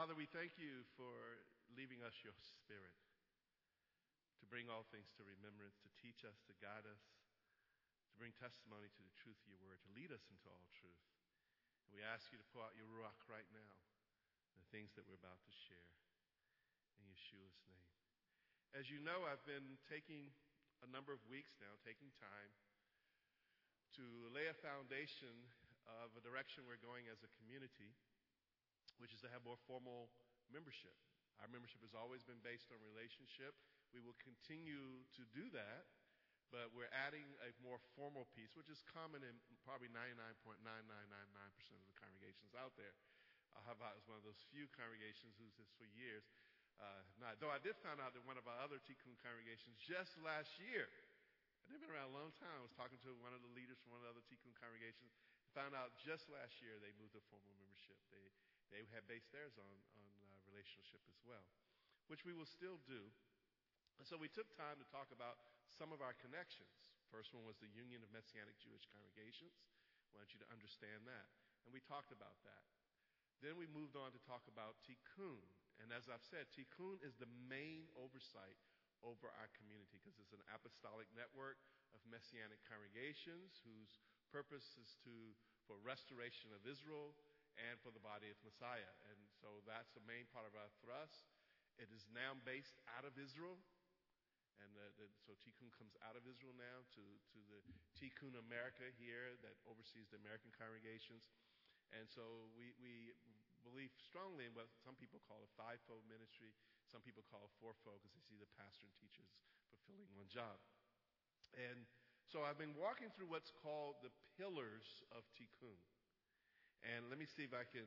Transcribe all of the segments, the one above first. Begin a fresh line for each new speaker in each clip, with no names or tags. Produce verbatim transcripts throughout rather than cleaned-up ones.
Father, we thank you for leaving us your Spirit to bring all things to remembrance, to teach us, to guide us, to bring testimony to the truth of your word, to lead us into all truth. And we ask you to pour out your Ruach right now, the things that we're about to share. In Yeshua's name. As you know, I've been taking a number of weeks now, taking time to lay a foundation of a direction we're going as a community, which is to have more formal membership. Our membership has always been based on relationship. We will continue to do that, but we're adding a more formal piece, which is common in probably ninety-nine point nine nine nine nine percent of the congregations out there. Uh, Chavad is one of those few congregations who's this for years. Uh, not, though I did find out that one of our other Tikkun congregations just last year, and they've been around a long time. I was talking to one of the leaders from one of the other Tikkun congregations. Found out just last year they moved to formal membership. They they had based theirs on on uh, relationship as well, which we will still do. And so we took time to talk about some of our connections. First one was the Union of Messianic Jewish Congregations. I want you to understand that, and we talked about that. Then we moved on to talk about Tikkun. And as I've said, Tikkun is the main oversight over our community because it's an apostolic network of Messianic congregations whose purpose is to for restoration of Israel and for the body of Messiah. And so that's the main part of our thrust. It is now based out of Israel. And the, the, so Tikkun comes out of Israel now to, to the Tikkun America here that oversees the American congregations. And so we, we believe strongly in what some people call a fivefold ministry. Some people call it fourfold because they see the pastor and teachers fulfilling one job. And so I've been walking through what's called the pillars of Tikkun. And let me see if I can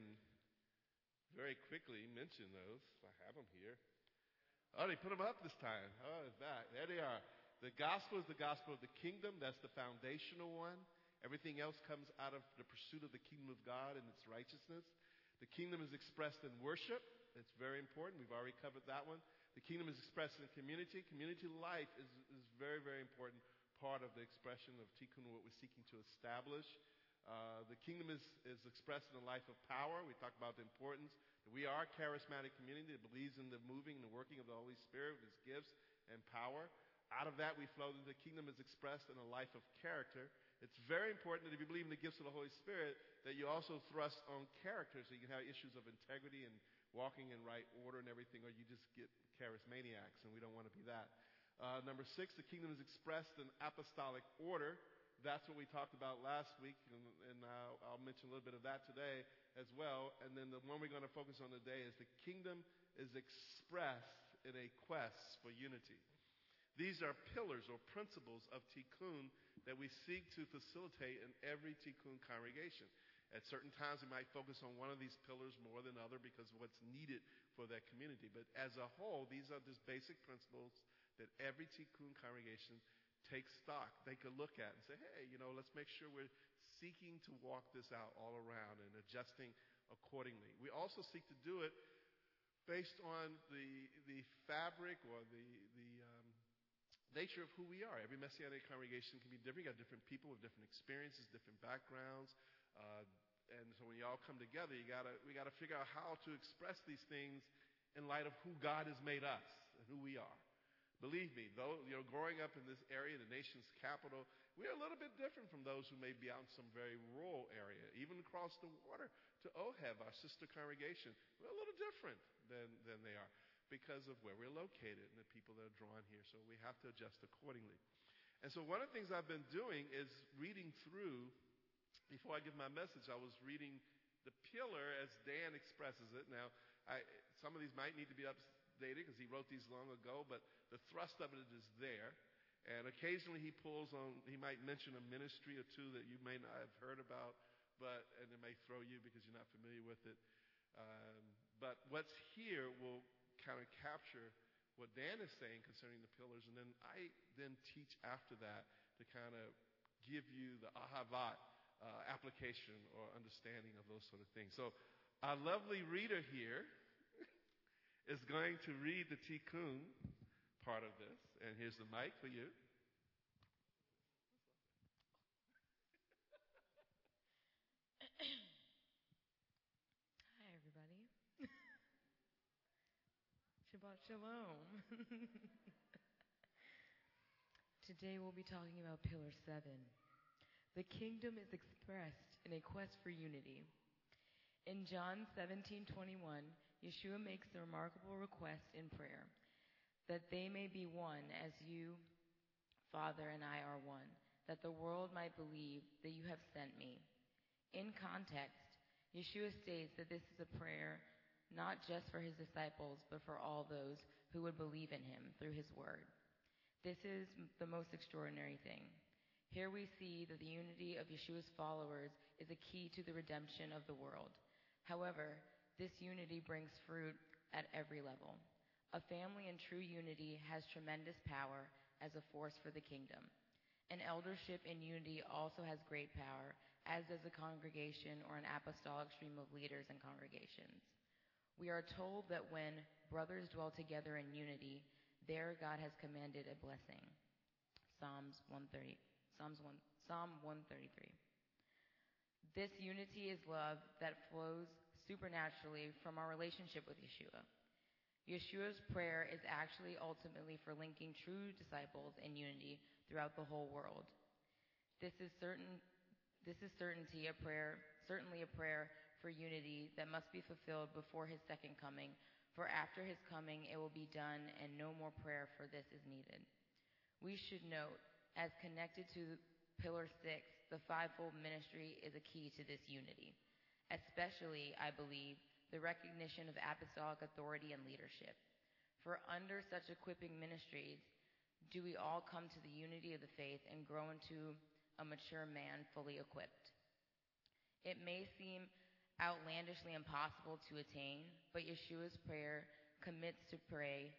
very quickly mention those. I have them here. Oh, they put them up this time. Oh, it's back. There they are. The gospel is the gospel of the kingdom. That's the foundational one. Everything else comes out of the pursuit of the kingdom of God and its righteousness. The kingdom is expressed in worship. It's very important. We've already covered that one. The kingdom is expressed in community. Community life is is very, very important part of the expression of Tikkun, what we're seeking to establish. Uh, the kingdom is, is expressed in the life of power. We talked about the importance that we are a charismatic community that believes in the moving and the working of the Holy Spirit with His gifts and power. Out of that, we flow that the kingdom is expressed in a life of character. It's very important that if you believe in the gifts of the Holy Spirit, that you also thrust on character so you can have issues of integrity and walking in right order and everything, or you just get charismaniacs, and we don't want to be that. Uh, number six, the kingdom is expressed in apostolic order. That's what we talked about last week, and, and I'll, I'll mention a little bit of that today as well. And then the one we're going to focus on today is the kingdom is expressed in a quest for unity. These are pillars or principles of Tikkun that we seek to facilitate in every Tikkun congregation. At certain times, we might focus on one of these pillars more than other because of what's needed for that community. But as a whole, these are just basic principles that every Tikkun congregation takes stock. They could look at and say, hey, you know, let's make sure we're seeking to walk this out all around and adjusting accordingly. We also seek to do it based on the the fabric or the the um, nature of who we are. Every Messianic congregation can be different. You got different people with different experiences, different backgrounds, uh, and so when you all come together, you gotta we gotta figure out how to express these things in light of who God has made us and who we are. Believe me, though, you know, growing up in this area, the nation's capital, we're a little bit different from those who may be out in some very rural area. Even across the water to Ohev, our sister congregation, we're a little different than than they are, because of where we're located and the people that are drawn here. So we have to adjust accordingly. And so one of the things I've been doing is reading through, before I give my message, I was reading the pillar as Dan expresses it. Now, I, some of these might need to be updated because he wrote these long ago, but the thrust of it is there. And occasionally he pulls on, he might mention a ministry or two that you may not have heard about, but and it may throw you because you're not familiar with it. Um, but what's here will kind of capture what Dan is saying concerning the pillars, and then I then teach after that to kind of give you the ahavat uh, application or understanding of those sort of things. So our lovely reader here is going to read the Tikkun part of this, and here's the mic for you.
Hi, everybody. Shalom. Today we'll be talking about Pillar seven. The kingdom is expressed in a quest for unity. In John seventeen twenty-one, Yeshua makes the remarkable request in prayer that they may be one as you, Father, and I are one, that the world might believe that you have sent me. In context, Yeshua states that this is a prayer not just for his disciples, but for all those who would believe in him through his word. This is the most extraordinary thing. Here we see that the unity of Yeshua's followers is a key to the redemption of the world. However, this unity brings fruit at every level. A family in true unity has tremendous power as a force for the kingdom. An eldership in unity also has great power, as does a congregation or an apostolic stream of leaders and congregations. We are told that when brothers dwell together in unity, there God has commanded a blessing. Psalms one thirty, Psalms one, Psalm one thirty-three. This unity is love that flows supernaturally from our relationship with Yeshua. Yeshua's prayer is actually ultimately for linking true disciples in unity throughout the whole world. This is certain. This is certainty a prayer, certainly a prayer for unity that must be fulfilled before his second coming. For after his coming, it will be done, and no more prayer for this is needed. We should note, as connected to Pillar six, the fivefold ministry is a key to this unity, especially, I believe, the recognition of apostolic authority and leadership. For under such equipping ministries, do we all come to the unity of the faith and grow into a mature man fully equipped. It may seem outlandishly impossible to attain, but Yeshua's prayer commits to pray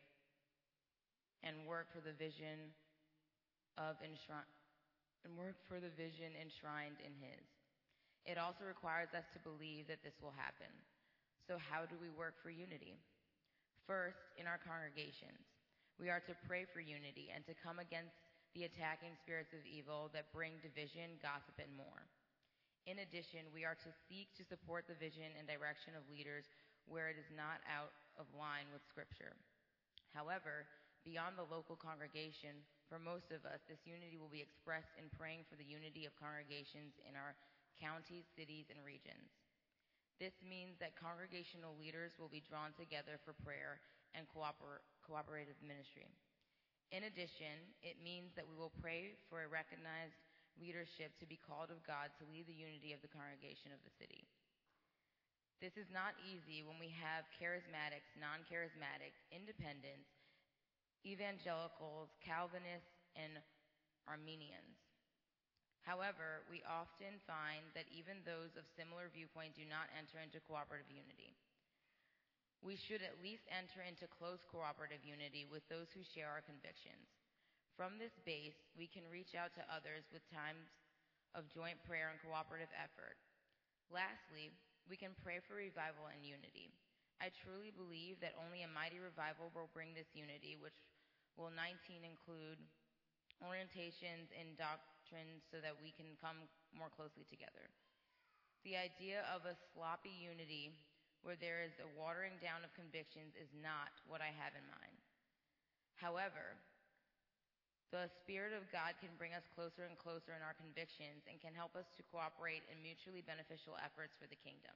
and work for the vision of enshrine, and work for the vision enshrined in his. It also requires us to believe that this will happen. So how do we work for unity? First, in our congregations, we are to pray for unity and to come against the attacking spirits of evil that bring division, gossip, and more. In addition, we are to seek to support the vision and direction of leaders where it is not out of line with Scripture. However, beyond the local congregation, for most of us, this unity will be expressed in praying for the unity of congregations in our counties, cities, and regions. This means that congregational leaders will be drawn together for prayer and cooper- cooperative ministry. In addition, it means that we will pray for a recognized leadership to be called of God to lead the unity of the congregation of the city. This is not easy when we have charismatics, non-charismatics, independents, evangelicals, Calvinists, and Armenians. However, we often find that even those of similar viewpoint do not enter into cooperative unity. We should at least enter into close cooperative unity with those who share our convictions. From this base, we can reach out to others with times of joint prayer and cooperative effort. Lastly, we can pray for revival and unity. I truly believe that only a mighty revival will bring this unity, which will nineteen include orientations in doctrine so that we can come more closely together. The idea of a sloppy unity where there is a watering down of convictions is not what I have in mind. However, the Spirit of God can bring us closer and closer in our convictions and can help us to cooperate in mutually beneficial efforts for the kingdom.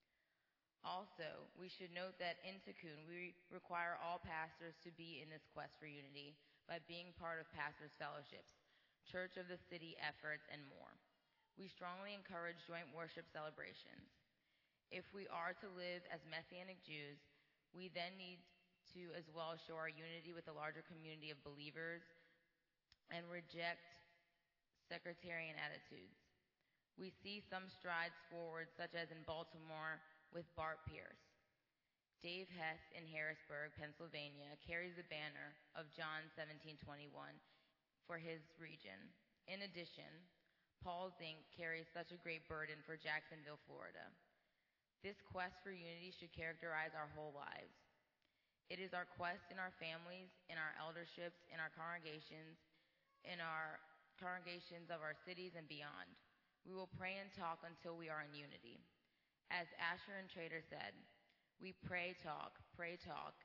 Also, we should note that in Tikkun, we require all pastors to be in this quest for unity by being part of pastors' fellowships, church of the city efforts, and more. We strongly encourage joint worship celebrations. If we are to live as Messianic Jews, we then need to as well show our unity with the larger community of believers and reject sectarian attitudes. We see some strides forward, such as in Baltimore with Bart Pierce. Dave Hess in Harrisburg, Pennsylvania, carries the banner of John seventeen twenty-one for his region. In addition, Paul's Incorporated carries such a great burden for Jacksonville, Florida. This quest for unity should characterize our whole lives. It is our quest in our families, in our elderships, in our congregations, in our congregations of our cities and beyond. We will pray and talk until we are in unity. As Asher and Trader said, we pray, talk, pray, talk,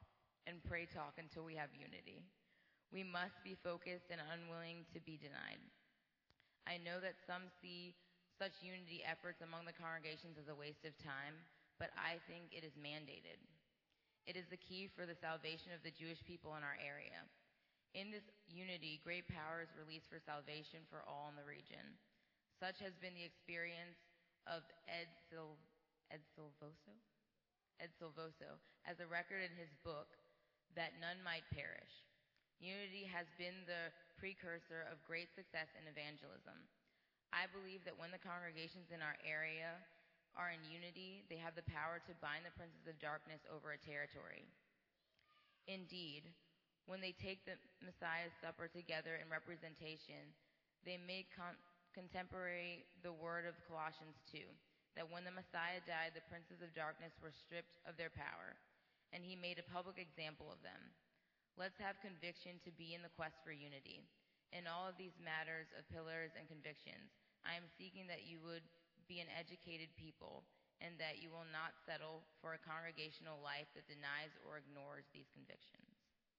and pray talk until we have unity. We must be focused and unwilling to be denied. I know that some see such unity efforts among the congregations as a waste of time, but I think it is mandated. It is the key for the salvation of the Jewish people in our area. In this unity, great power is released for salvation for all in the region. Such has been the experience of Ed, Sil- Ed Silvoso? Ed Silvoso, as a record in his book, That None Might Perish. Unity has been the precursor of great success in evangelism. I believe that when the congregations in our area are in unity, they have the power to bind the princes of darkness over a territory. Indeed, when they take the Messiah's supper together in representation, they make con- contemporary the word of Colossians two, that when the Messiah died, the princes of darkness were stripped of their power, and he made a public example of them. Let's have conviction to be in the quest for unity. In all of these matters of pillars and convictions, I am seeking that you would be an educated people and that you will not settle for a congregational life that denies or ignores these convictions.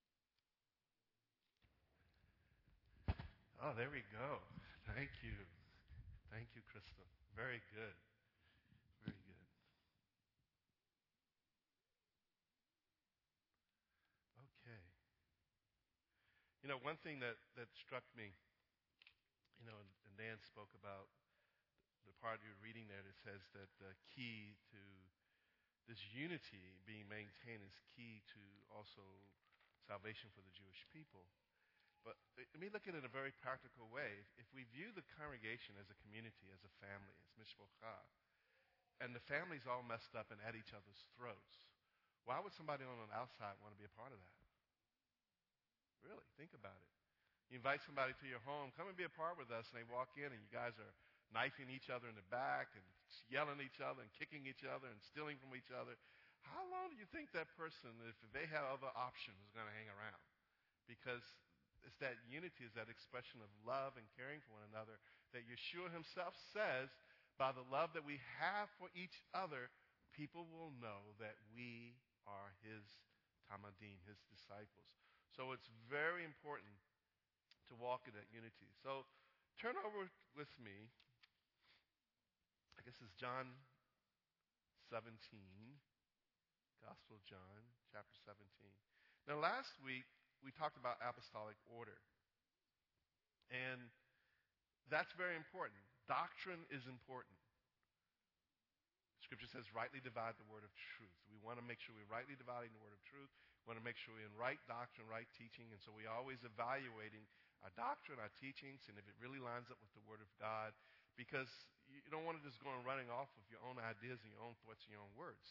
Oh, there we go. Thank you. Thank you, Crystal. Very good. Very good. Okay. You know, one thing that, that struck me, you know, and, and Dan spoke about the part you're reading there that says that the key to this unity being maintained is key to also salvation for the Jewish people. But let me look at it in a very practical way. If we view the congregation as a community, as a family, as mishpocha, and the family's all messed up and at each other's throats, why would somebody on the outside want to be a part of that? Really, think about it. You invite somebody to your home, come and be a part with us, and they walk in and you guys are knifing each other in the back and yelling at each other and kicking each other and stealing from each other. How long do you think that person, if they had other options, is going to hang around? Because it's that unity, is that expression of love and caring for one another that Yeshua himself says, by the love that we have for each other, people will know that we are his Tamadim, his disciples. So it's very important to walk in that unity. So turn over with me. I guess it's John seventeen, Gospel of John, chapter seventeen. Now last week, we talked about apostolic order. And that's very important. Doctrine is important. Scripture says, rightly divide the word of truth. We want to make sure we're rightly dividing the word of truth. We want to make sure we're in right doctrine, right teaching. And so we're always evaluating our doctrine, our teachings, and if it really lines up with the word of God. Because you don't want to just go and running off with your own ideas and your own thoughts and your own words.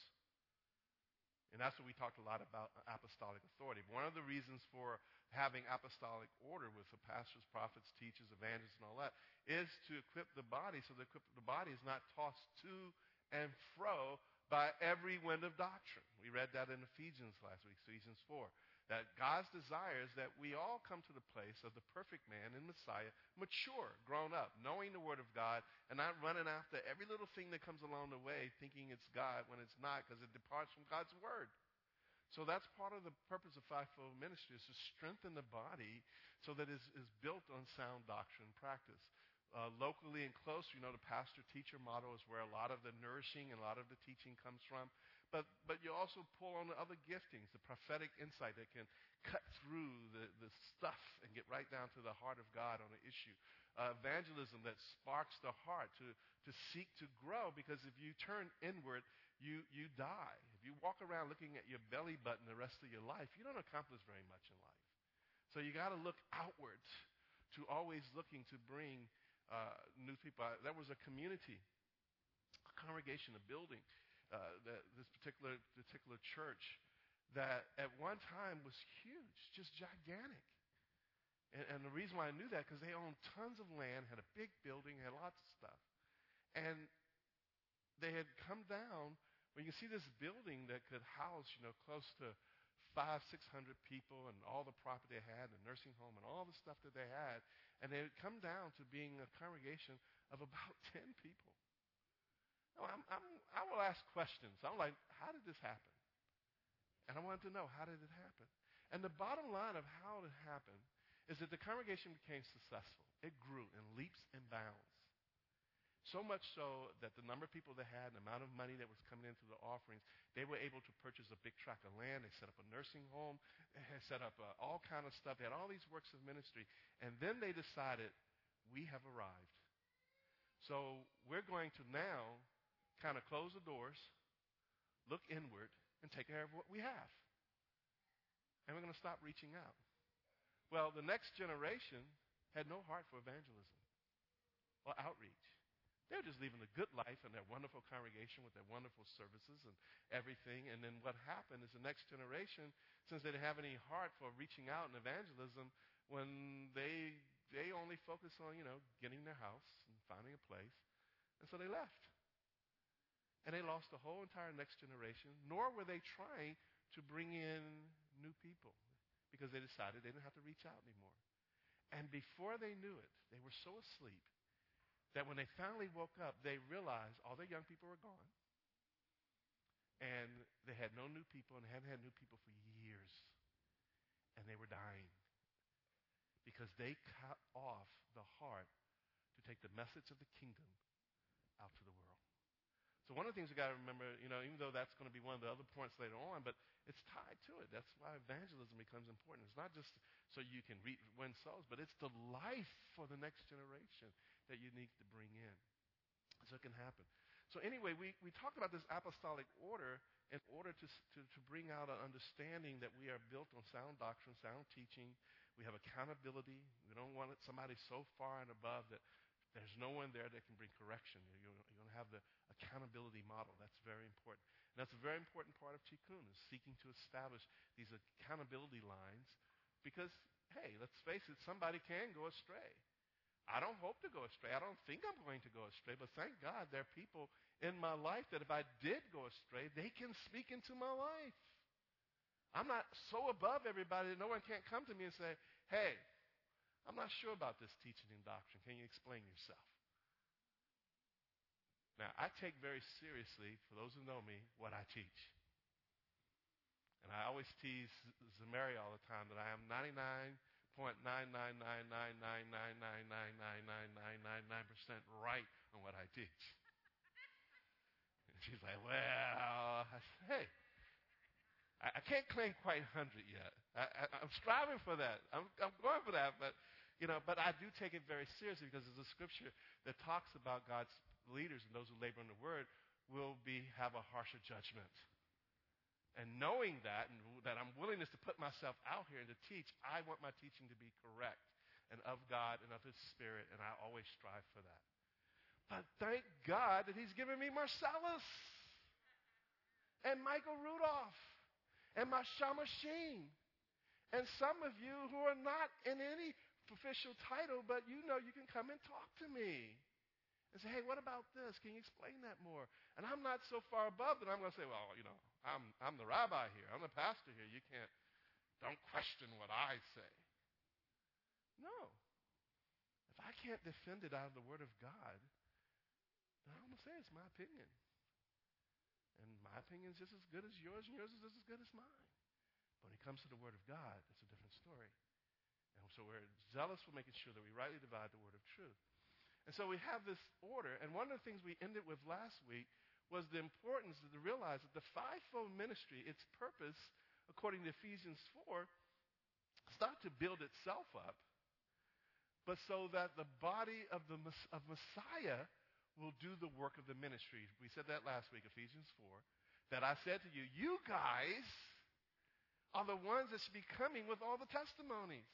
And that's what we talked a lot about, apostolic authority. One of the reasons for having apostolic order with the pastors, prophets, teachers, evangelists, and all that is to equip the body so that the body is not tossed to and fro by every wind of doctrine. We read that in Ephesians last week, Ephesians four, that God's desire is that we all come to the place of the perfect man in Messiah, mature, grown up, knowing the Word of God, and not running after every little thing that comes along the way thinking it's God when it's not, because it departs from God's Word. So that's part of the purpose of fivefold ministry, is to strengthen the body so that it is built on sound doctrine and practice. Uh, locally and close, you know, the pastor-teacher model is where a lot of the nourishing and a lot of the teaching comes from. But but you also pull on the other giftings, the prophetic insight that can cut through the, the stuff and get right down to the heart of God on an issue. Uh, evangelism that sparks the heart to, to seek to grow, because if you turn inward, you, you die. If you walk around looking at your belly button the rest of your life, you don't accomplish very much in life. So you got to look outward, to always looking to bring Uh, new people. Uh, there was a community, a congregation, a building, uh, that this particular particular church that at one time was huge, just gigantic. And, and the reason why I knew that, because they owned tons of land, had a big building, had lots of stuff. And they had come down, where you can see this building that could house, you know, close to five, six hundred people, and all the property they had, the nursing home, and all the stuff that they had, and they had come down to being a congregation of about ten people. Now, I'm, I'm, I will ask questions. I'm like, how did this happen? And I wanted to know, how did it happen? And the bottom line of how it happened is that the congregation became successful. It grew in leaps and bounds. So much so that the number of people they had and the amount of money that was coming in through the offerings, they were able to purchase a big tract of land. They set up a nursing home. They had set up uh, all kind of stuff. They had all these works of ministry. And then they decided, we have arrived. So we're going to now kind of close the doors, look inward, and take care of what we have. And we're going to stop reaching out. Well, the next generation had no heart for evangelism or outreach. They were just living a good life in their wonderful congregation with their wonderful services and everything. And then what happened is the next generation, since they didn't have any heart for reaching out and evangelism, when they they only focused on, you know, getting their house and finding a place. And so they left. And they lost the whole entire next generation, nor were they trying to bring in new people because they decided they didn't have to reach out anymore. And before they knew it, they were so asleep that when they finally woke up, they realized all their young people were gone. And they had no new people, and they hadn't had new people for years. And they were dying because they cut off the heart to take the message of the kingdom out to the world. So one of the things we got to remember, you know, even though that's going to be one of the other points later on, but it's tied to it. That's why evangelism becomes important. It's not just so you can re- win souls, but it's the life for the next generation that you need to bring in so it can happen. So anyway, we, we talked about this apostolic order in order to, to, to bring out an understanding that we are built on sound doctrine, sound teaching. We have accountability. We don't want it, somebody so far and above that there's no one there that can bring correction. You're, you're going to have the accountability model. That's very important. And that's a very important part of Tikkun, is seeking to establish these accountability lines because, hey, let's face it, somebody can go astray. I don't hope to go astray. I don't think I'm going to go astray, but thank God there are people in my life that if I did go astray, they can speak into my life. I'm not so above everybody that no one can't come to me and say, hey, I'm not sure about this teaching and doctrine. Can you explain yourself? Now, I take very seriously, for those who know me, what I teach. And I always tease Zamari all the time that I am ninety-nine point nine nine nine nine nine nine nine nine nine nine nine nine nine percent right on what I teach. And she's like, well, I said, hey, I, I can't claim quite one hundred yet. I, I, I'm striving for that. I'm, I'm going for that, but you know, but I do take it very seriously because there's a scripture that talks about God's leaders and those who labor in the word will be have a harsher judgment. And knowing that, and that I'm willingness to put myself out here and to teach, I want my teaching to be correct and of God and of His Spirit, and I always strive for that. But thank God that He's given me Marcellus and Michael Rudolph and Masha Machine and some of you who are not in any official title, but you know you can come and talk to me and say, hey, what about this? Can you explain that more? And I'm not so far above that I'm going to say, well, you know, I'm, I'm the rabbi here. I'm the pastor here. You can't, don't question what I say. No. If I can't defend it out of the Word of God, then I'm going to say it's my opinion. And my opinion is just as good as yours, and yours is just as good as mine. But when it comes to the Word of God, it's a different story. And so we're zealous for making sure that we rightly divide the word of truth. And so we have this order. And one of the things we ended with last week was the importance to realize that the fivefold ministry, its purpose, according to Ephesians four, is not to build itself up, but so that the body of the of Messiah will do the work of the ministry. We said that last week, Ephesians four, that I said to you, you guys are the ones that should be coming with all the testimonies.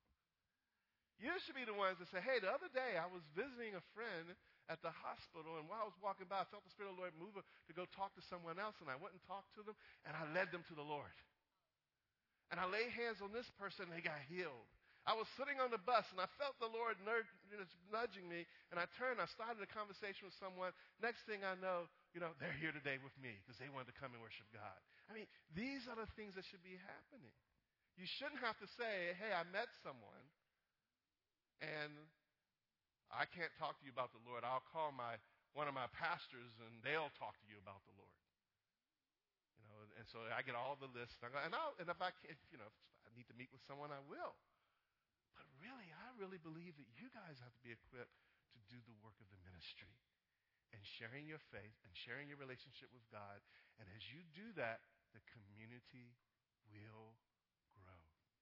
You should be the ones that say, hey, the other day I was visiting a friend at the hospital, and while I was walking by, I felt the Spirit of the Lord move to go talk to someone else, and I went and talked to them, and I led them to the Lord. And I laid hands on this person, and they got healed. I was sitting on the bus, and I felt the Lord nudging me, and I turned, I started a conversation with someone. Next thing I know, you know, they're here today with me because they wanted to come and worship God. I mean, these are the things that should be happening. You shouldn't have to say, hey, I met someone, and I can't talk to you about the Lord. I'll call my one of my pastors, and they'll talk to you about the Lord. You know, and And so I get all the lists. And, I go, and, I'll, and if I can, you know, if I need to meet with someone, I will. But really, I really believe that you guys have to be equipped to do the work of the ministry and sharing your faith and sharing your relationship with God. And as you do that, the community will grow.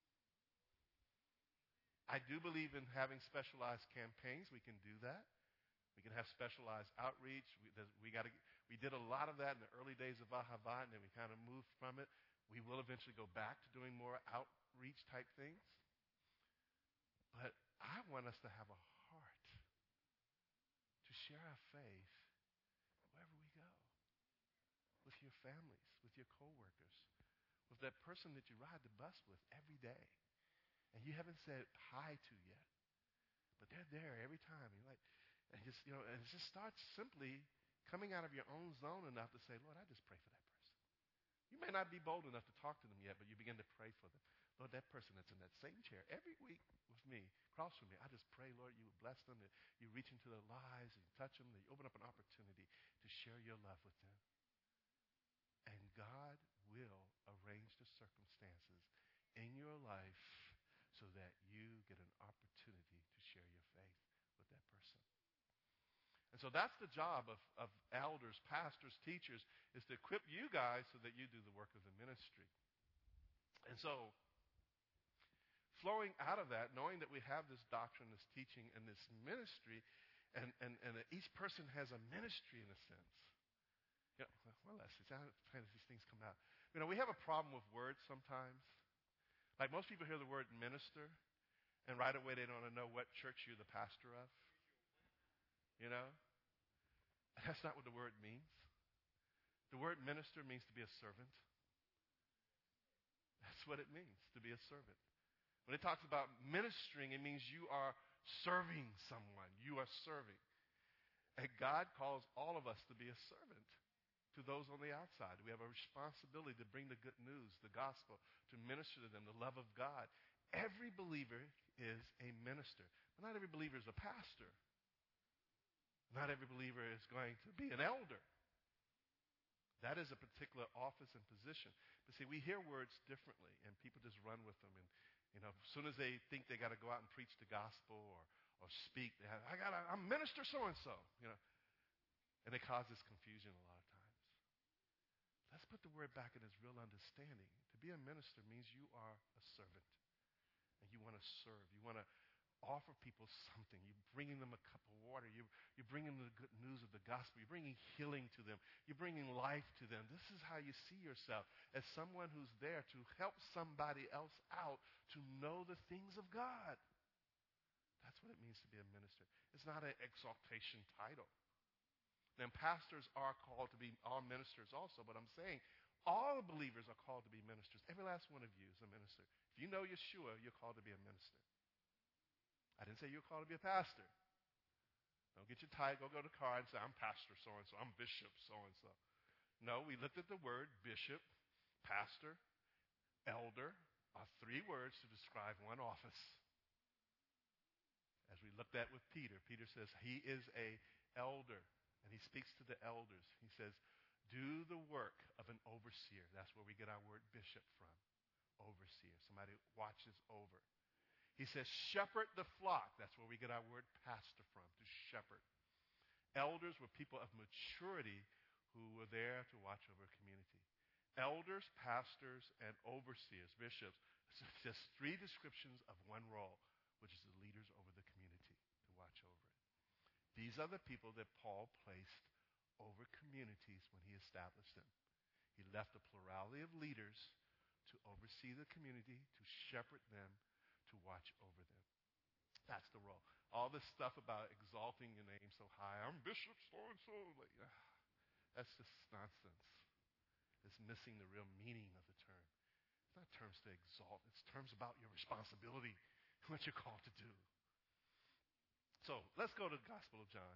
I do believe in having specialized campaigns. We can do that. We can have specialized outreach. We, we, gotta, we did a lot of that in the early days of Ahavat, and then we kind of moved from it. We will eventually go back to doing more outreach type things. But I want us to have a heart to share our faith wherever we go, with your families, with your coworkers, with that person that you ride the bus with every day, and you haven't said hi to yet, but they're there every time. You're like, and just you know, and it just starts simply coming out of your own zone enough to say, Lord, I just pray for that person. You may not be bold enough to talk to them yet, but you begin to pray for them. Lord, that person that's in that same chair every week with me, across from me, I just pray, Lord, you would bless them, that you reach into their lives and you touch them, that you open up an opportunity to share your love with them. And God will arrange the circumstances in your life so that you get an opportunity to share your faith with that person. And so that's the job of, of elders, pastors, teachers, is to equip you guys so that you do the work of the ministry. And so, flowing out of that, knowing that we have this doctrine, this teaching, and this ministry, and, and, and that each person has a ministry in a sense. You know, well, let's see, how these things come out. You know, we have a problem with words sometimes. Like most people hear the word minister, and right away they don't know what church you're the pastor of. You know? That's not what the word means. The word minister means to be a servant. That's what it means, to be a servant. When it talks about ministering, it means you are serving someone. You are serving. And God calls all of us to be a servant to those on the outside. We have a responsibility to bring the good news, the gospel, to minister to them, the love of God. Every believer is a minister. But not every believer is a pastor. Not every believer is going to be an elder. That is a particular office and position. But see, we hear words differently, and people just run with them. And, you know, as soon as they think they got to go out and preach the gospel or, or speak, they have, I got I'm minister so-and-so, you know. And they cause this confusion a lot of times. Let's put the word back in its real understanding. To be a minister means you are a servant. And you want to serve. You want to offer people something. You're bringing them a cup of water. You're, you're bringing them the good news of the gospel. You're bringing healing to them. You're bringing life to them. This is how you see yourself, as someone who's there to help somebody else out to know the things of God. That's what it means to be a minister. It's not an exaltation title. Then pastors are called to be all ministers also, but I'm saying all believers are called to be ministers. Every last one of you is a minister. If you know Yeshua, you're called to be a minister. I didn't say you're called to be a pastor. Don't get your title, go go to the car and say, I'm pastor so-and-so, I'm bishop so-and-so. No, we looked at the word bishop, pastor, elder, are three words to describe one office. As we looked at with Peter, Peter says he is a elder, and he speaks to the elders. He says, do the work of an overseer. That's where we get our word bishop from, overseer, somebody who watches over. He says, shepherd the flock. That's where we get our word pastor from, to shepherd. Elders were people of maturity who were there to watch over a community. Elders, pastors, and overseers, bishops, just three descriptions of one role, which is the leaders over the community to watch over it. These are the people that Paul placed over communities when he established them. He left a plurality of leaders to oversee the community, to shepherd them, to watch over them. That's the role. All this stuff about exalting your name so high, I'm bishop so-and-so, like, ah, that's just nonsense. It's missing the real meaning of the term. It's not terms to exalt. It's terms about your responsibility, what you're called to do. So let's go to the Gospel of John.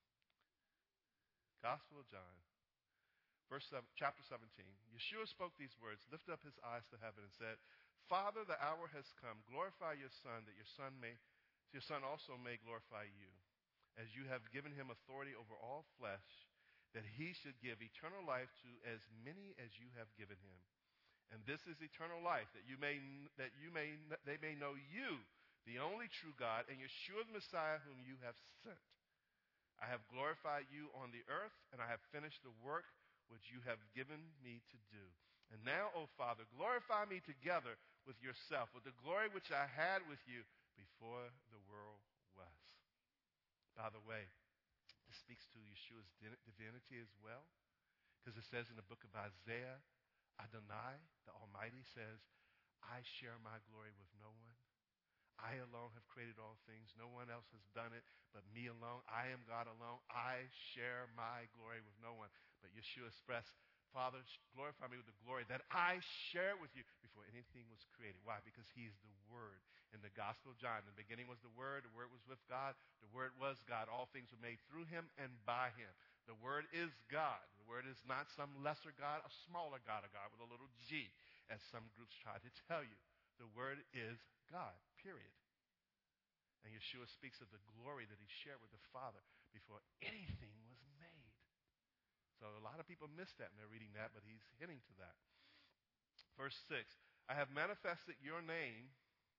Gospel of John, verse seven, chapter seventeen. Yeshua spoke these words, lifted up his eyes to heaven, and said, Father, the hour has come. Glorify your Son, that your Son may, your Son also may glorify you, as you have given him authority over all flesh, that he should give eternal life to as many as you have given him. And this is eternal life, that you may, that you may, they may know you, the only true God, and Yeshua the Messiah whom you have sent. I have glorified you on the earth, and I have finished the work which you have given me to do. And now, O Father, glorify me together with yourself, with the glory which I had with you before the world was. By the way, this speaks to Yeshua's divinity as well, because it says in the book of Isaiah, Adonai, the Almighty, says, I share my glory with no one. I alone have created all things. No one else has done it but me alone. I am God alone. I share my glory with no one. But Yeshua expressed, Father, glorify me with the glory that I share with you before anything was created. Why? Because he is the Word. In the Gospel of John, in the beginning was the Word. The Word was with God. The Word was God. All things were made through him and by him. The Word is God. The Word is not some lesser God, a smaller God, a God with a little g, as some groups try to tell you. The Word is God, period. And Yeshua speaks of the glory that he shared with the Father before anything was made. So a lot of people miss that when they're reading that, but he's hinting to that. Verse six, I have manifested your name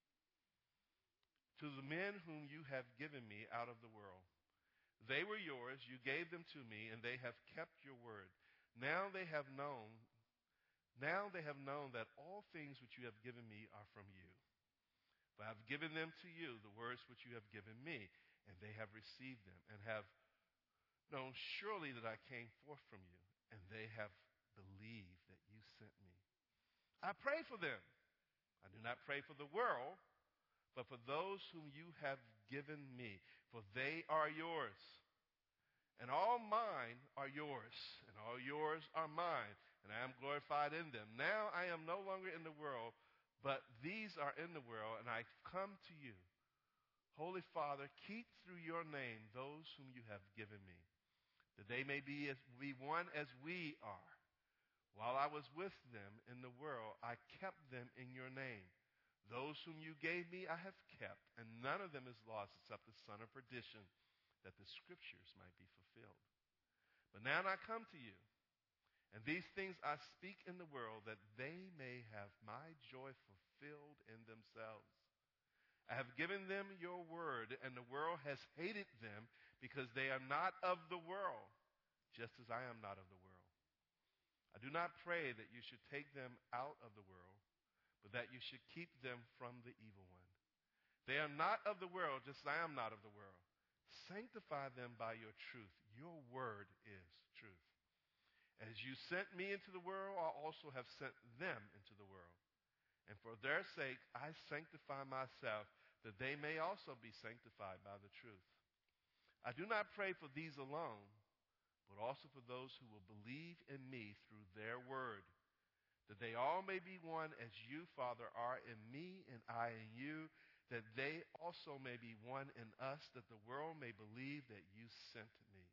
to the men whom you have given me out of the world. They were yours, you gave them to me, and they have kept your word. Now they have known, now they have known that all things which you have given me are from you. For I have given them to you, the words which you have given me, and they have received them, and have known surely that I came forth from you, and they have believed that you sent me. I pray for them. I do not pray for the world, but for those whom you have given me, for they are yours. And all mine are yours, and all yours are mine, and I am glorified in them. Now I am no longer in the world, but these are in the world, and I come to you. Holy Father, keep through your name those whom you have given me, that they may be, as, be one as we are. While I was with them in the world, I kept them in your name. Those whom you gave me I have kept, and none of them is lost except the son of perdition, that the scriptures might be fulfilled. But now I come to you, and these things I speak in the world, that they may have my joy fulfilled in themselves. I have given them your word, and the world has hated them, because they are not of the world, just as I am not of the world. I do not pray that you should take them out of the world, but that you should keep them from the evil one. They are not of the world, just as I am not of the world. Sanctify them by your truth. Your word is truth. As you sent me into the world, I also have sent them into the world. And for their sake, I sanctify myself, that they may also be sanctified by the truth. I do not pray for these alone, but also for those who will believe in me through their word, that they all may be one as you, Father, are in me and I in you, that they also may be one in us, that the world may believe that you sent me.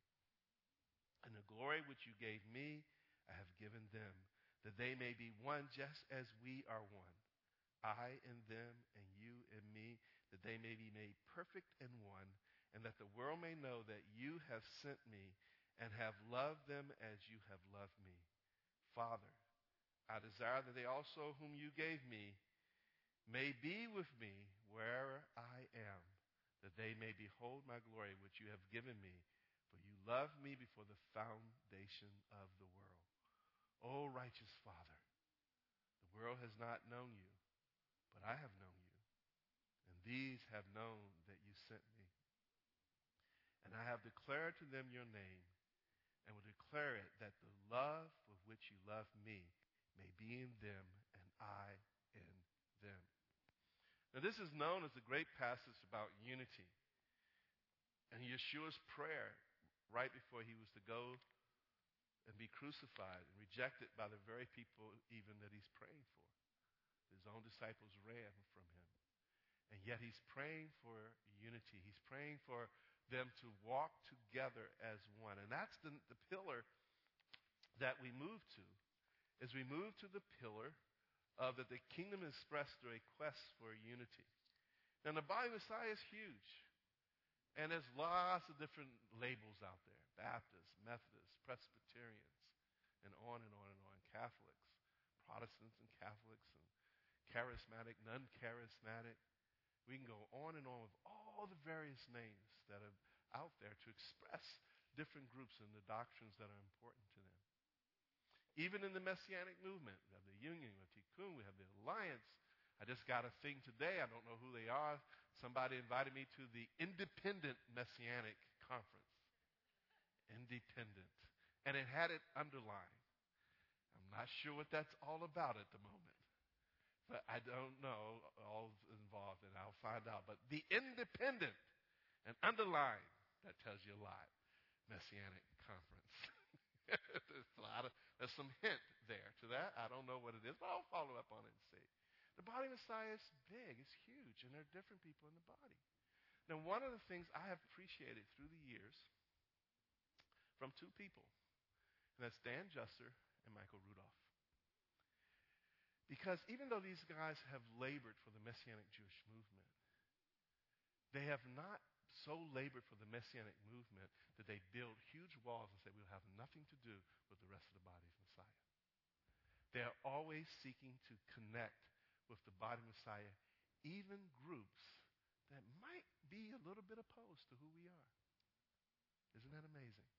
And the glory which you gave me, I have given them, that they may be one just as we are one. I in them and you in me, that they may be made perfect in one, and that the world may know that you have sent me and have loved them as you have loved me. Father, I desire that they also whom you gave me may be with me wherever I am, that they may behold my glory which you have given me, for you loved me before the foundation of the world. O righteous Father, the world has not known you, but I have known you, and these have known that you sent me. And I have declared to them your name, and will declare it, that the love with which you loved me may be in them, and I in them. Now this is known as the great passage about unity. And Yeshua's prayer right before he was to go and be crucified and rejected by the very people even that he's praying for. His own disciples ran from him. And yet he's praying for unity. He's praying for them to walk together as one. And that's the, the pillar that we move to, is we move to the pillar of that the kingdom is expressed through a quest for unity. Now the body of Messiah is huge. And there's lots of different labels out there. Baptists, Methodists, Presbyterians, and on and on and on, Catholics, Protestants and Catholics, and charismatic, non-charismatic. We can go on and on with all the various names that are out there to express different groups and the doctrines that are important to them. Even in the Messianic movement, we have the Union, we have Tikkun, we have the Alliance. I just got a thing today. I don't know who they are. Somebody invited me to the Independent Messianic Conference. Independent. And it had it underlined. I'm not sure what that's all about at the moment. But I don't know all involved, and I'll find out. But the Independent, and underlined, that tells you a lot. Messianic Conference. There's a lot of, there's some hint there to that. I don't know what it is, but I'll follow up on it and see. The body of Messiah is big, it's huge, and there are different people in the body. Now, one of the things I have appreciated through the years from two people, and that's Dan Jusser and Michael Rudolph. Because even though these guys have labored for the Messianic Jewish movement, they have not so labored for the Messianic movement that they build huge walls and say we'll have nothing to do with the rest of the body of Messiah. They are always seeking to connect with the body of Messiah, even groups that might be a little bit opposed to who we are. Isn't that amazing?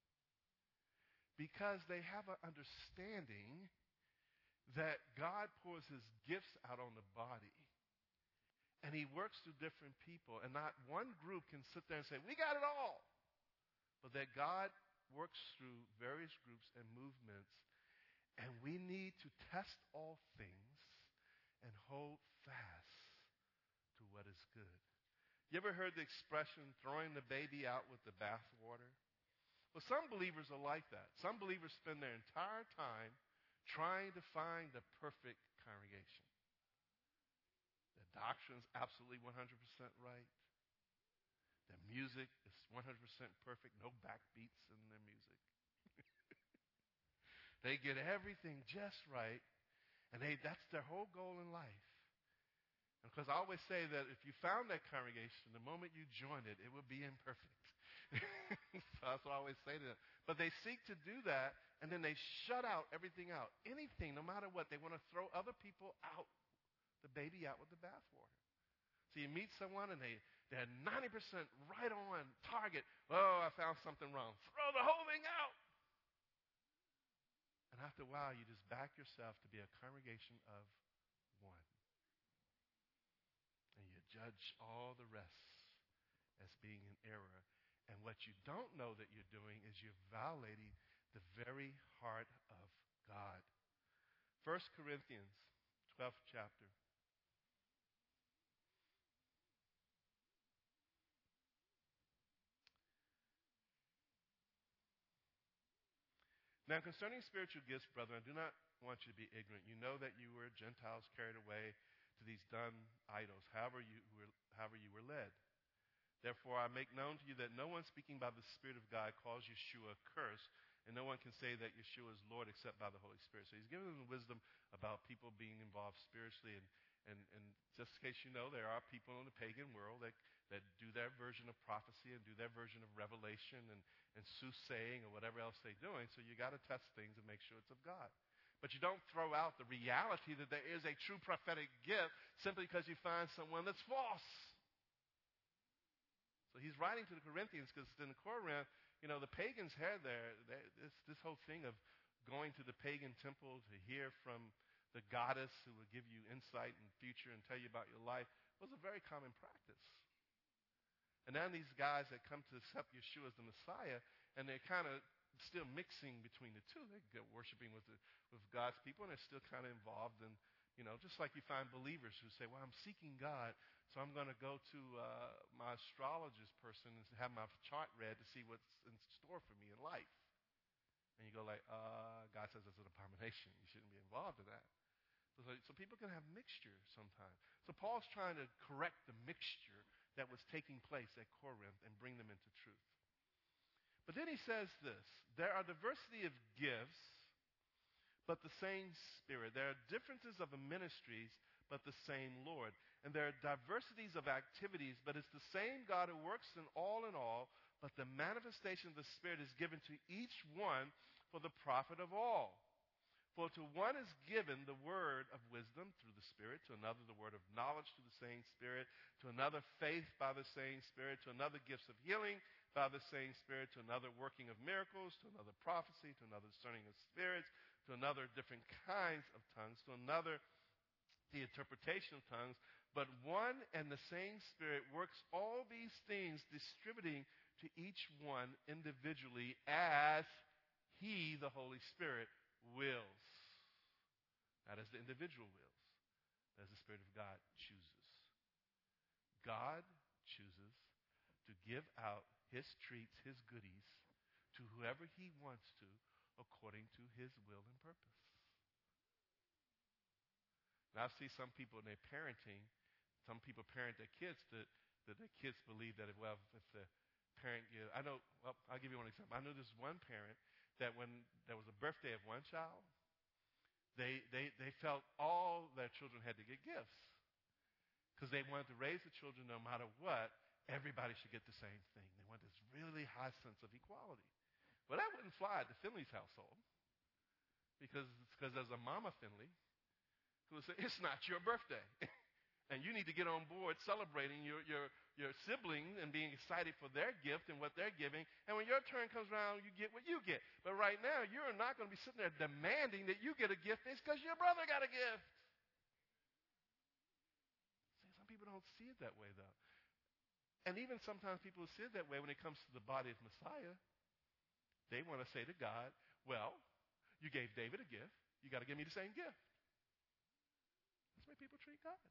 Because they have an understanding that God pours his gifts out on the body, and he works through different people, and not one group can sit there and say, we got it all. But that God works through various groups and movements, and we need to test all things and hold fast to what is good. You ever heard the expression, throwing the baby out with the bathwater? Well, some believers are like that. Some believers spend their entire time trying to find the perfect congregation. The doctrine's absolutely one hundred percent right. Their music is one hundred percent perfect. No backbeats in their music. They get everything just right, and they, that's their whole goal in life. Because I always say that if you found that congregation, the moment you joined it, it would be imperfect. So that's what I always say to them. But they seek to do that, and then they shut out everything out. Anything, no matter what, they want to throw other people out, the baby out with the bathwater. So you meet someone, and they, they're ninety percent right on target. Oh, I found something wrong. Throw the whole thing out. And after a while, you just back yourself to be a congregation of one. And you judge all the rest as being in error. And what you don't know that you're doing is you're violating the very heart of God. First Corinthians, twelfth chapter. Now, concerning spiritual gifts, brethren, I do not want you to be ignorant. You know that you were Gentiles carried away to these dumb idols, however you were, however you were led. Therefore, I make known to you that no one speaking by the Spirit of God calls Yeshua cursed, and no one can say that Yeshua is Lord except by the Holy Spirit. So he's giving them wisdom about people being involved spiritually. And, and, and just in case you know, there are people in the pagan world that, that do their version of prophecy and do their version of revelation and, and soothsaying or whatever else they're doing. So you got to test things and make sure it's of God. But you don't throw out the reality that there is a true prophetic gift simply because you find someone that's false. So he's writing to the Corinthians because in the Corinth, you know, the pagans had their, their this, this whole thing of going to the pagan temple to hear from the goddess who would give you insight and future and tell you about your life was a very common practice. And now these guys that come to accept Yeshua as the Messiah, and they're kind of still mixing between the two. They're worshiping with, the, with God's people, and they're still kind of involved in, you know, just like you find believers who say, well, I'm seeking God, so I'm going to go to uh, my astrologist person and have my chart read to see what's in store for me in life. And you go like, uh, God says it's an abomination. You shouldn't be involved in that. So, so people can have mixture sometimes. So Paul's trying to correct the mixture that was taking place at Corinth and bring them into truth. But then he says this, there are diversity of gifts, but the same Spirit. There are differences of ministries, but the same Lord. And there are diversities of activities, but it's the same God who works in all in all, but the manifestation of the Spirit is given to each one for the profit of all. For to one is given the word of wisdom through the Spirit, to another the word of knowledge through the same Spirit, to another faith by the same Spirit, to another gifts of healing by the same Spirit, to another working of miracles, to another prophecy, to another discerning of spirits, to another different kinds of tongues, to another the interpretation of tongues. But one and the same Spirit works all these things, distributing to each one individually as He, the Holy Spirit, wills. Not as the individual wills, but as the Spirit of God chooses. God chooses to give out His treats, His goodies, to whoever He wants to, according to His will and purpose. Now, I see some people in their parenting, some people parent their kids that, that their kids believe that, if, well, if the parent gives, I know, well, I'll give you one example. I know this one parent that when there was a birthday of one child, they, they, they felt all their children had to get gifts because they wanted to raise the children no matter what. Everybody should get the same thing. They want this really high sense of equality. Well, that wouldn't fly at the Finley's household because, because there's a Mama Finley who would say, it's not your birthday. And you need to get on board celebrating your, your, your sibling and being excited for their gift and what they're giving. And when your turn comes around, you get what you get. But right now, you're not going to be sitting there demanding that you get a gift. It's because your brother got a gift. See, some people don't see it that way, though. And even sometimes people see it that way when it comes to the body of Messiah. They want to say to God, well, you gave David a gift. You got to give me the same gift. That's the way people treat God.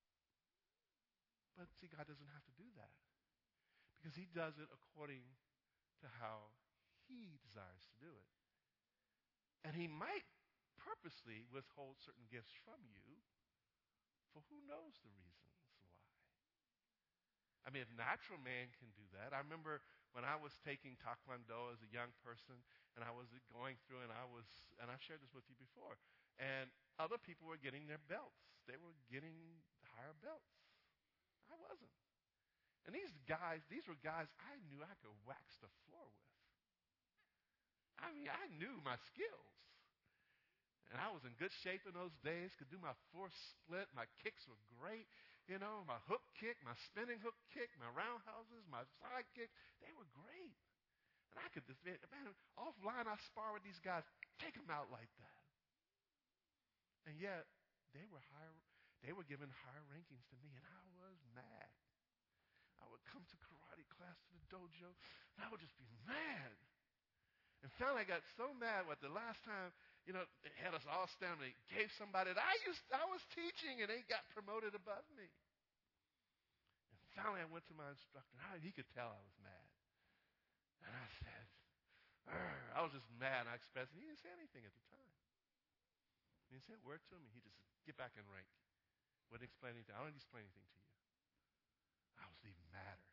But see, God doesn't have to do that because He does it according to how He desires to do it. And He might purposely withhold certain gifts from you for who knows the reasons why. I mean, if natural man can do that. I remember when I was taking Taekwondo as a young person and I was going through and I was, and I shared this with you before, and other people were getting their belts. They were getting higher belts. I wasn't. And these guys, these were guys I knew I could wax the floor with. I mean, I knew my skills. And I was in good shape in those days, could do my fourth split. My kicks were great. You know, my hook kick, my spinning hook kick, my roundhouses, my side kicks, they were great. And I could just, man, offline I spar with these guys, take them out like that. And yet, they were higher. They were given higher rankings than me, and I was mad. I would come to karate class to the dojo, and I would just be mad. And finally, I got so mad with the last time, you know, they had us all stand, they gave somebody that I used, I was teaching, and they got promoted above me. And finally, I went to my instructor, and he could tell I was mad. And I said, I was just mad, and I expressed, and he didn't say anything at the time. He didn't say a word to me. He just said, get back in rank. Wouldn't explain anything. I don't need to explain anything to you. I was even madder.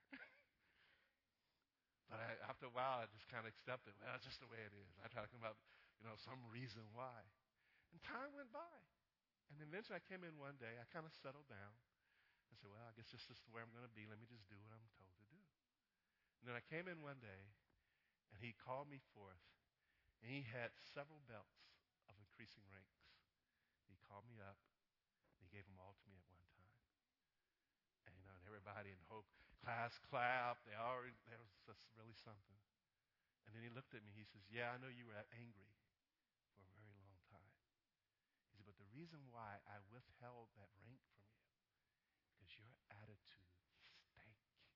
But I, after a while, I just kind of accepted. Well, that's just the way it is. I try to come up, you know, some reason why. And time went by. And then eventually I came in one day. I kind of settled down. I said, well, I guess this is where I'm going to be. Let me just do what I'm told to do. And then I came in one day, and he called me forth. And he had several belts of increasing ranks. He called me up. He gave them all to me at one time. And, you know, and everybody in the whole class clapped. They already, that was just really something. And then he looked at me. He says, yeah, I know you were angry for a very long time. He said, but the reason why I withheld that rank from you, because your attitude stank.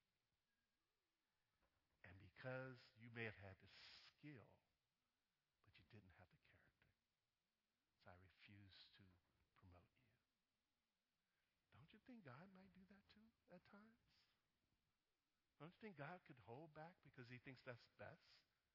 And because you may have had the skill, but you didn't have the character. So I refuse to promote you. Don't you think God might do that too at times? Don't you think God could hold back because He thinks that's best?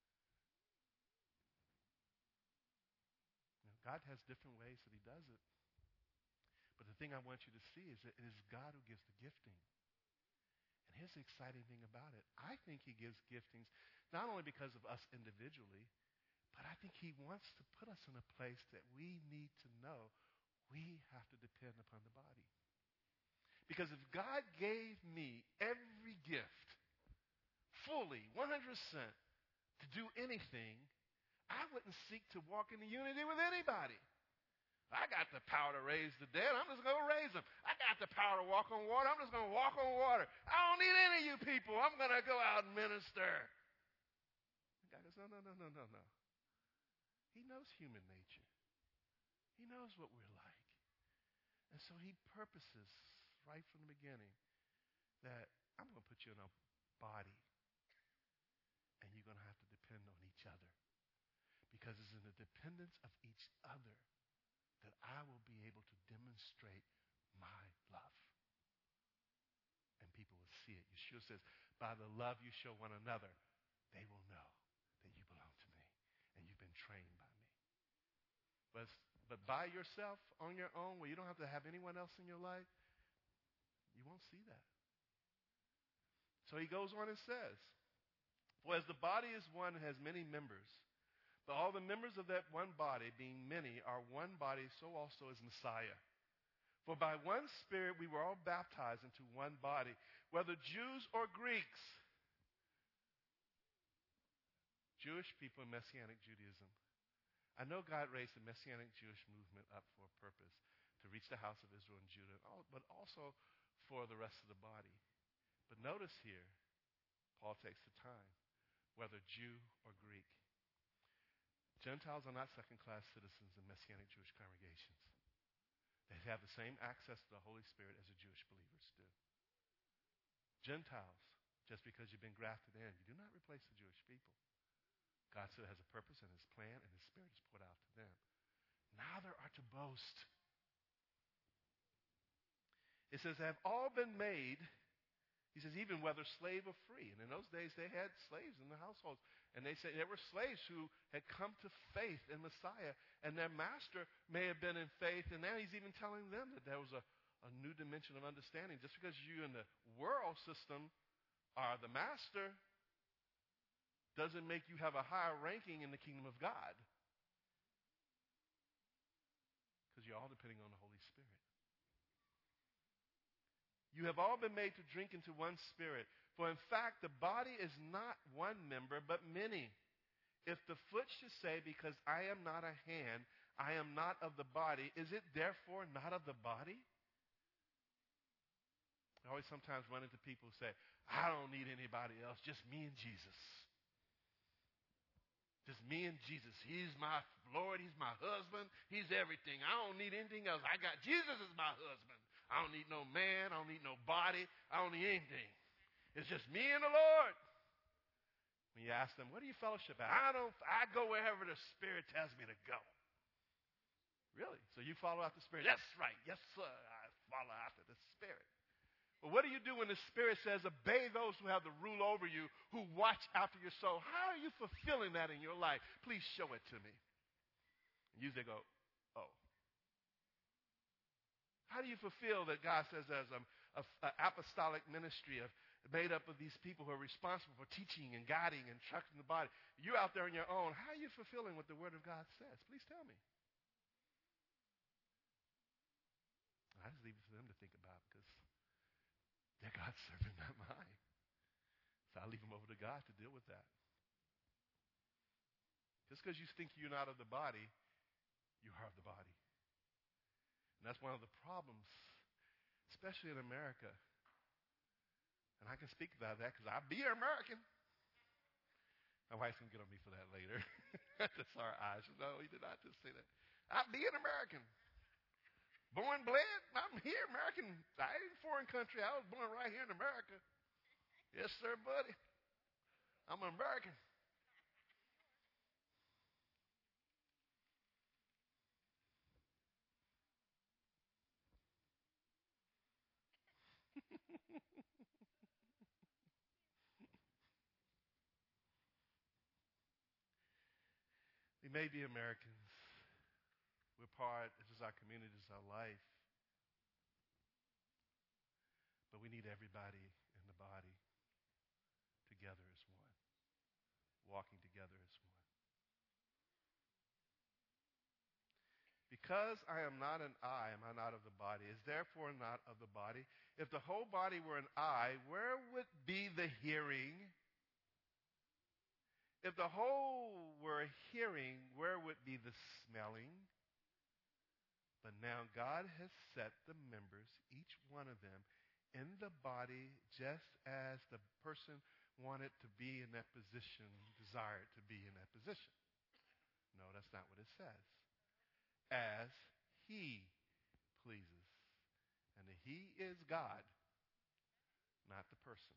You know, God has different ways that He does it. But the thing I want you to see is that it is God who gives the gifting. And here's the exciting thing about it. I think He gives giftings not only because of us individually, but I think He wants to put us in a place that we need to know we have to depend upon the body. Because if God gave me every gift, fully, one hundred percent, to do anything, I wouldn't seek to walk in the unity with anybody. I got the power to raise the dead. I'm just going to raise them. I got the power to walk on water. I'm just going to walk on water. I don't need any of you people. I'm going to go out and minister. God goes, no, no, no, no, no, no. He knows human nature. He knows what we're like. And so he purposes right from the beginning that I'm going to put you in a body, and you're going to have to depend on each other. Because it's in the dependence of each other that I will be able to demonstrate my love. And people will see it. Yeshua says, by the love you show one another, they will know that you belong to me and you've been trained by me. But, but by yourself, on your own, where you don't have to have anyone else in your life, you won't see that. So he goes on and says, for as the body is one and has many members, but all the members of that one body, being many, are one body, so also is Messiah. For by one Spirit we were all baptized into one body, whether Jews or Greeks. Jewish people in Messianic Judaism. I know God raised the Messianic Jewish movement up for a purpose, to reach the house of Israel and Judah, but also for the rest of the body. But notice here, Paul takes the time, whether Jew or Greek. Gentiles are not second-class citizens in Messianic Jewish congregations. They have the same access to the Holy Spirit as the Jewish believers do. Gentiles, just because you've been grafted in, you do not replace the Jewish people. God still has a purpose and his plan, and his Spirit is poured out to them. Neither are to boast. It says, have all been made, he says, even whether slave or free. And in those days, they had slaves in the households. And they said there were slaves who had come to faith in Messiah, and their master may have been in faith, and now he's even telling them that there was a, a new dimension of understanding. Just because you in the world system are the master doesn't make you have a higher ranking in the kingdom of God. Because you're all depending on the Holy Spirit. You have all been made to drink into one Spirit. For in fact, the body is not one member, but many. If the foot should say, because I am not a hand, I am not of the body, is it therefore not of the body? I always sometimes run into people who say, I don't need anybody else, just me and Jesus. Just me and Jesus. He's my Lord, he's my husband, he's everything. I don't need anything else. I got Jesus as my husband. I don't need no man, I don't need no body, I don't need anything. It's just me and the Lord. When you ask them, what do you fellowship at? I don't, I go wherever the Spirit tells me to go. Really? So you follow after the Spirit? That's right. Yes, sir. I follow after the Spirit. But what do you do when the Spirit says, obey those who have the rule over you, who watch after your soul? How are you fulfilling that in your life? Please show it to me. And usually they go, oh. How do you fulfill that God says there's an apostolic ministry of, made up of these people who are responsible for teaching and guiding and instructing the body? You're out there on your own. How are you fulfilling what the Word of God says? Please tell me. I just leave it for them to think about because they're God's servant, not mine. So I leave them over to God to deal with that. Just because you think you're not of the body, you are of the body. And that's one of the problems, especially in America. And I can speak about that because I be an American. My wife's going to get on me for that later. That's our eyes. No, he did not just say that. I be an American. Born, bled, I'm here, American. I ain't in a foreign country. I was born right here in America. Yes, sir, buddy. I'm an American. We may be Americans. We're part, this is our community, this is our life. But we need everybody in the body together as one, walking together as one. Because I am not an eye, am I not of the body, is therefore not of the body. If the whole body were an eye, where would be the hearing? If the whole were hearing, where would be the smelling? But now God has set the members, each one of them, in the body just as the person wanted to be in that position, desired to be in that position. No, that's not what it says. As he pleases. And the he is God, not the person.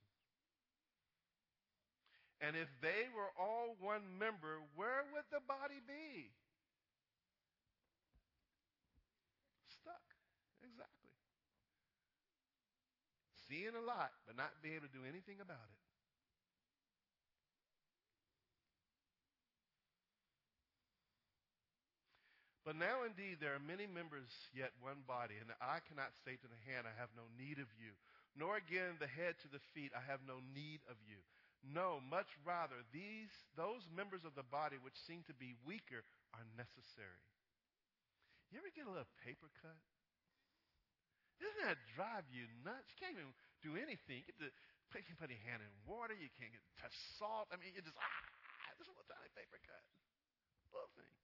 And if they were all one member, where would the body be? Stuck. Exactly. Seeing a lot, but not being able to do anything about it. But now indeed there are many members, yet one body. And the eye cannot say to the hand, I have no need of you. Nor again the head to the feet, I have no need of you. No, much rather, these those members of the body which seem to be weaker are necessary. You ever get a little paper cut? Doesn't that drive you nuts? You can't even do anything. You get to you can put your hand in water. You can't get to touch salt. I mean, you just, ah, just a little tiny paper cut. Little thing.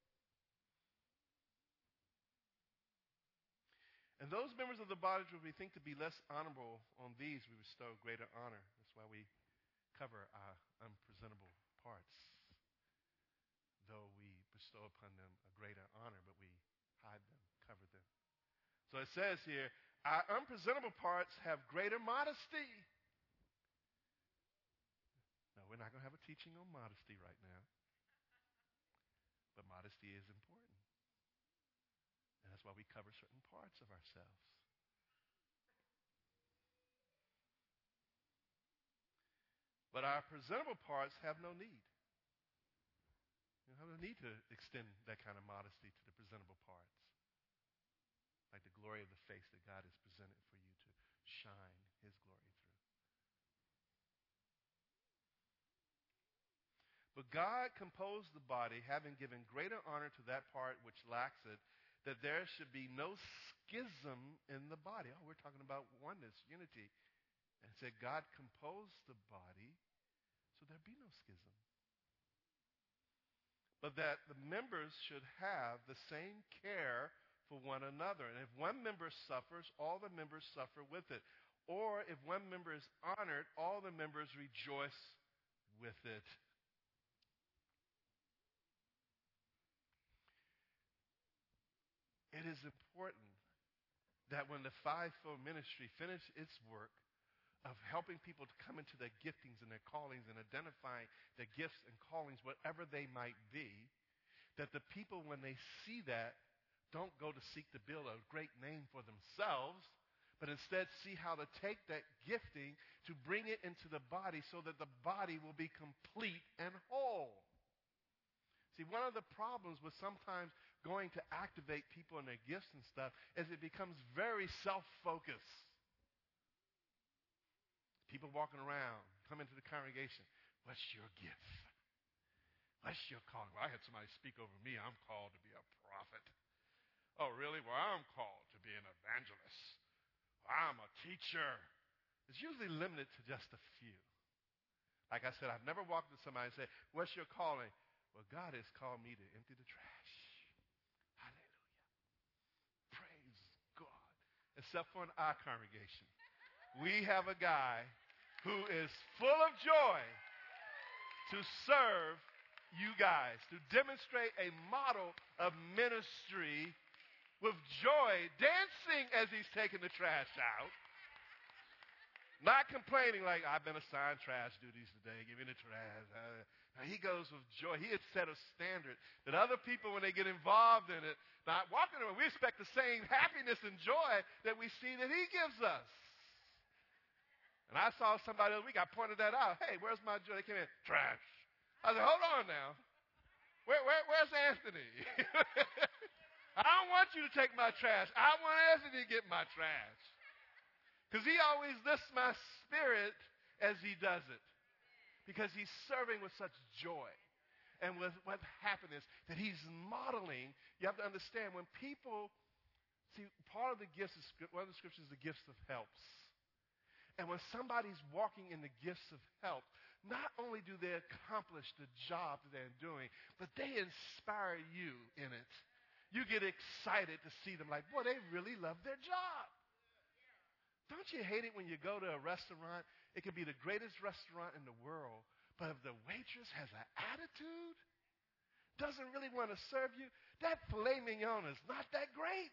And those members of the body which we think to be less honorable, on these we bestow greater honor. That's why we cover our unpresentable parts. Though we bestow upon them a greater honor, but we hide them, cover them. So it says here, our unpresentable parts have greater modesty. Now, we're not going to have a teaching on modesty right now. But modesty is important. And that's why we cover certain parts of ourselves. But our presentable parts have no need. You have no need to extend that kind of modesty to the presentable parts. Like the glory of the face that God has presented for you to shine his glory through. But God composed the body, having given greater honor to that part which lacks it, that there should be no schism in the body. Oh, we're talking about oneness, unity. And said God composed the body so there be no schism. But that the members should have the same care for one another. And if one member suffers, all the members suffer with it. Or if one member is honored, all the members rejoice with it. It is important that when the fivefold ministry finishes its work of helping people to come into their giftings and their callings and identifying their gifts and callings, whatever they might be, that the people, when they see that, don't go to seek to build a great name for themselves, but instead see how to take that gifting to bring it into the body so that the body will be complete and whole. See, one of the problems with sometimes going to activate people in their gifts and stuff is it becomes very self-focused. People walking around, come into the congregation. What's your gift? What's your calling? Well, I had somebody speak over me. I'm called to be a prophet. Oh, really? Well, I'm called to be an evangelist. Well, I'm a teacher. It's usually limited to just a few. Like I said, I've never walked to somebody and said, what's your calling? Well, God has called me to empty the trash. Hallelujah. Praise God. Except for in our congregation. We have a guy who is full of joy to serve you guys, to demonstrate a model of ministry with joy, dancing as he's taking the trash out. Not complaining like, I've been assigned trash duties today, give me the trash. Uh, now he goes with joy. He had set a standard that other people, when they get involved in it, not walking around, we expect the same happiness and joy that we see that he gives us. And I saw somebody the other week, I pointed that out. Hey, where's my joy? They came in, trash. I said, hold on now. Where, where, where's Anthony? I don't want you to take my trash. I want Anthony to get my trash. Because he always lifts my spirit as he does it. Because he's serving with such joy and with, with happiness that he's modeling. You have to understand, when people, see, part of the gifts, is, one of the scriptures is the gifts of helps. And when somebody's walking in the gifts of help, not only do they accomplish the job that they're doing, but they inspire you in it. You get excited to see them like, boy, they really love their job. Don't you hate it when you go to a restaurant? It could be the greatest restaurant in the world, but if the waitress has an attitude, doesn't really want to serve you, that filet mignon is not that great.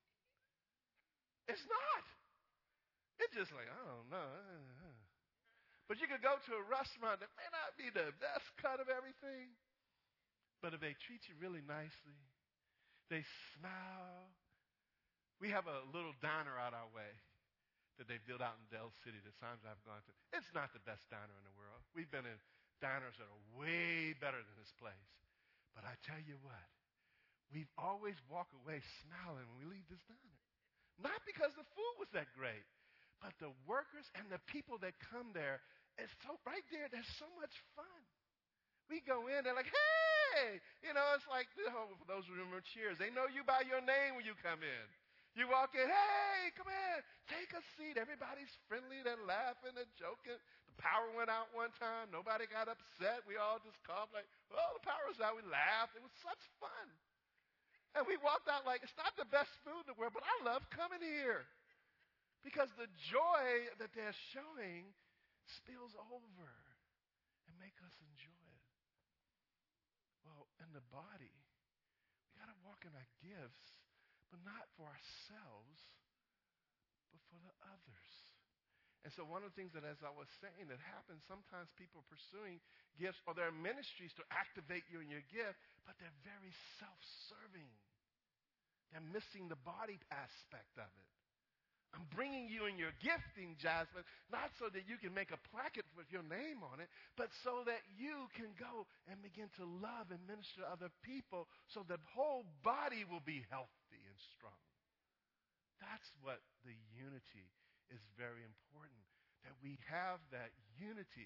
It's not. It's just like, I don't know. But you could go to a restaurant that may not be the best cut of everything, but if they treat you really nicely, they smile. We have a little diner out our way that they built out in Del City the times I've gone to. It's not the best diner in the world. We've been in diners that are way better than this place. But I tell you what, we always walk away smiling when we leave this diner. Not because the food was that great, but the workers and the people that come there, it's so right there, there's so much fun. We go in, they're like, hey! You know, it's like, you know, for those who remember Cheers, they know you by your name when you come in. You walk in, hey, come in, take a seat. Everybody's friendly, they're laughing, they're joking. The power went out one time. Nobody got upset. We all just calmed like, well, the power's out. We laughed. It was such fun. And we walked out like, it's not the best food in the world, but I love coming here. Because the joy that they're showing spills over and make us enjoy it. Well, in the body, we got to walk in our gifts, but not for ourselves, but for the others. And so one of the things that, as I was saying, that happens, sometimes people are pursuing gifts, or there are ministries to activate you in your gift, but they're very self-serving. They're missing the body aspect of it. I'm bringing you in your gifting, Jasmine, not so that you can make a placket with your name on it, but so that you can go and begin to love and minister to other people so the whole body will be healthy and strong. That's what the unity is very important, that we have that unity.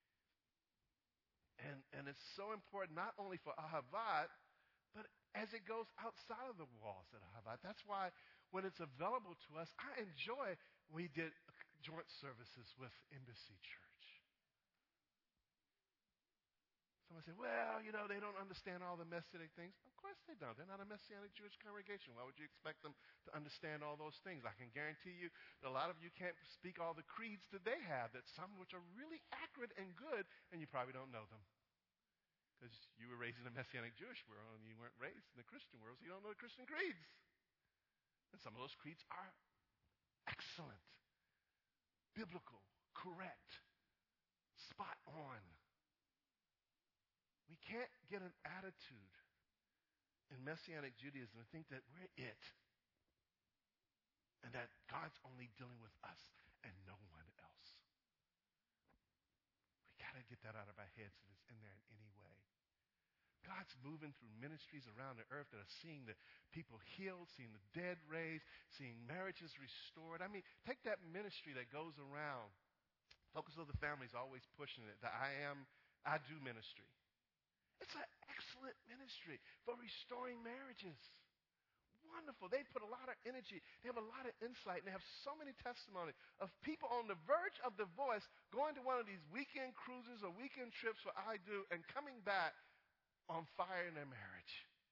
And, and it's so important not only for Ahavat, but as it goes outside of the walls of Ahavat. That's why when it's available to us, I enjoy we did joint services with Embassy Church. Someone said, well, you know, they don't understand all the Messianic things. Of course they don't. They're not a Messianic Jewish congregation. Why would you expect them to understand all those things? I can guarantee you that a lot of you can't speak all the creeds that they have, that some which are really accurate and good, and you probably don't know them. Because you were raised in the Messianic Jewish world, and you weren't raised in the Christian world, so you don't know the Christian creeds. And some of those creeds are excellent, biblical, correct, spot on. We can't get an attitude in Messianic Judaism to think that we're it and that God's only dealing with us and no one else. We got to get that out of our heads if it's in there in any way. God's moving through ministries around the earth that are seeing the people healed, seeing the dead raised, seeing marriages restored. I mean, take that ministry that goes around. Focus of the Family is always pushing it, the I am, I do ministry. It's an excellent ministry for restoring marriages. Wonderful. They put a lot of energy. They have a lot of insight. And they have so many testimonies of people on the verge of divorce going to one of these weekend cruises or weekend trips for I do and coming back on fire in their marriage.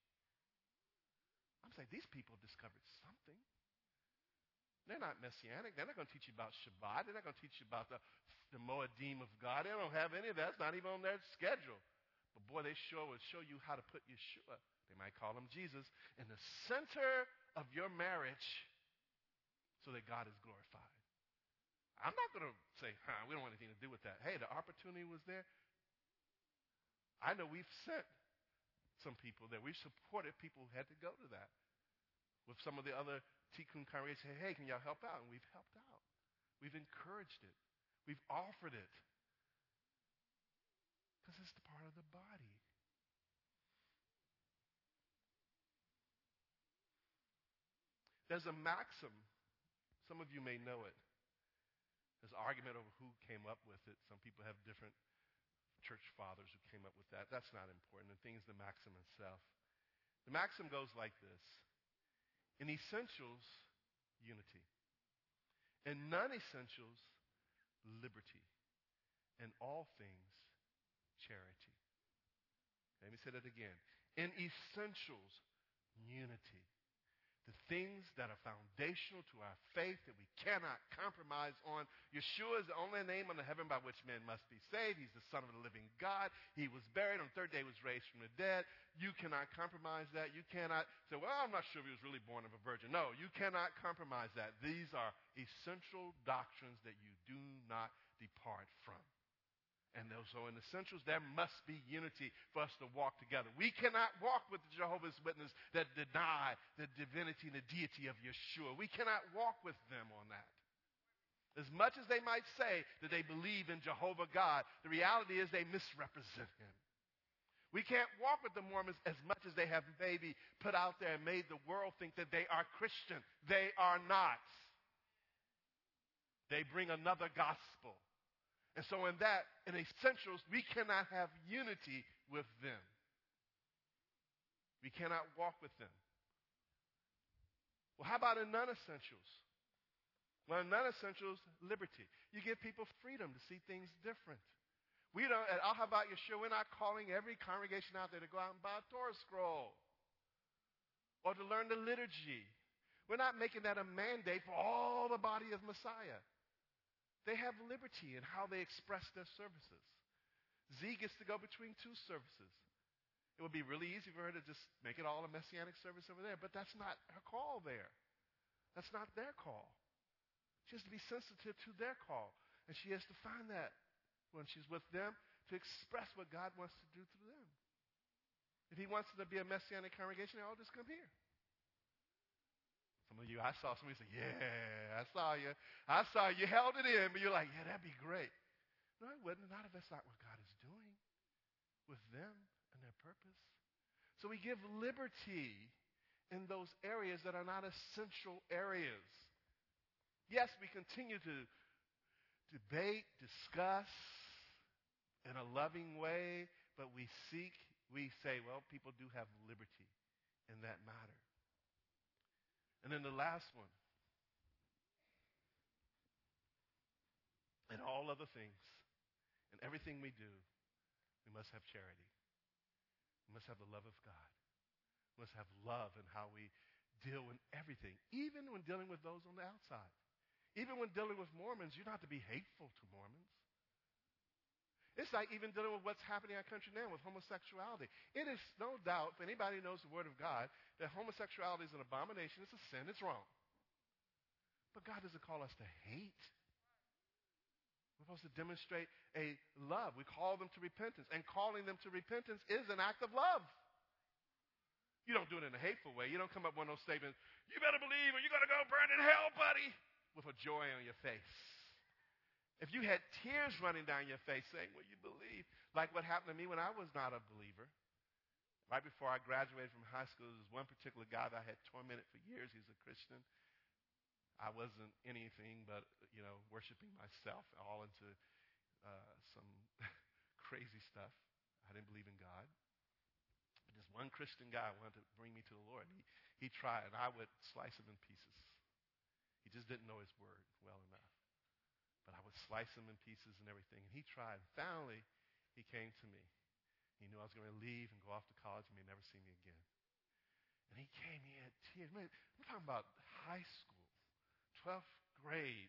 I'm saying these people discovered something. They're not Messianic. They're not going to teach you about Shabbat. They're not going to teach you about the, the Moedim of God. They don't have any of that. It's not even on their schedule. But boy, they sure will show you how to put Yeshua, they might call him Jesus, in the center of your marriage so that God is glorified. I'm not going to say, huh, we don't want anything to do with that. Hey, the opportunity was there. I know we've sent some people there. We've supported people who had to go to that. With some of the other Tikkun congregations, say, hey, can y'all help out? And we've helped out. We've encouraged it. We've offered it. Because it's the part of the body. There's a maxim. Some of you may know it. There's an argument over who came up with it. Some people have different church fathers who came up with that. That's not important. The thing is the maxim itself. The maxim goes like this. In essentials, unity. In non-essentials, liberty, in all things, charity. Let me say that again. In essentials, unity. The things that are foundational to our faith that we cannot compromise on. Yeshua is the only name under heaven by which men must be saved. He's the Son of the living God. He was buried. On the third day he was raised from the dead. You cannot compromise that. You cannot say, well, I'm not sure if he was really born of a virgin. No, you cannot compromise that. These are essential doctrines that you do not depart from. And so in essentials, there must be unity for us to walk together. We cannot walk with the Jehovah's Witnesses that deny the divinity and the deity of Yeshua. We cannot walk with them on that. As much as they might say that they believe in Jehovah God, the reality is they misrepresent him. We can't walk with the Mormons as much as they have maybe put out there and made the world think that they are Christian. They are not. They bring another gospel. And so in that, in essentials, we cannot have unity with them. We cannot walk with them. Well, how about in non-essentials? Well, in non-essentials, liberty. You give people freedom to see things different. We don't, at How About Yeshua, we're not calling every congregation out there to go out and buy a Torah scroll or to learn the liturgy. We're not making that a mandate for all the body of Messiah. They have liberty in how they express their services. Z gets to go between two services. It would be really easy for her to just make it all a Messianic service over there, but that's not her call there. That's not their call. She has to be sensitive to their call, and she has to find that when she's with them to express what God wants to do through them. If he wants it to be a Messianic congregation, they all just come here. Some of you, I saw somebody say, yeah, I saw you. I saw you. You held it in, but you're like, yeah, that'd be great. No, it wouldn't. Not if that's not what God is doing with them and their purpose. So we give liberty in those areas that are not essential areas. Yes, we continue to debate, discuss in a loving way, but we seek, we say, well, people do have liberty in that matter. And then the last one. In all other things, in everything we do, we must have charity. We must have the love of God. We must have love in how we deal with everything, even when dealing with those on the outside. Even when dealing with Mormons, you're not to be hateful to Mormons. It's like even dealing with what's happening in our country now with homosexuality. It is no doubt, if anybody knows the Word of God, that homosexuality is an abomination, it's a sin, it's wrong. But God doesn't call us to hate. We're supposed to demonstrate a love. We call them to repentance. And calling them to repentance is an act of love. You don't do it in a hateful way. You don't come up with one of those statements, you better believe or you're going to go burn in hell, buddy, with a joy on your face. If you had tears running down your face saying, well, you believe, like what happened to me when I was not a believer. Right before I graduated from high school, there was one particular guy that I had tormented for years. He's a Christian. I wasn't anything but, you know, worshiping myself, all into uh, some crazy stuff. I didn't believe in God. But this one Christian guy wanted to bring me to the Lord. He, he tried, and I would slice him in pieces. He just didn't know his word well enough. But I would slice him in pieces and everything. And he tried. Finally, he came to me. He knew I was going to leave and go off to college and may never see me again. And he came, he had tears. Man, we're talking about high school, twelfth grade.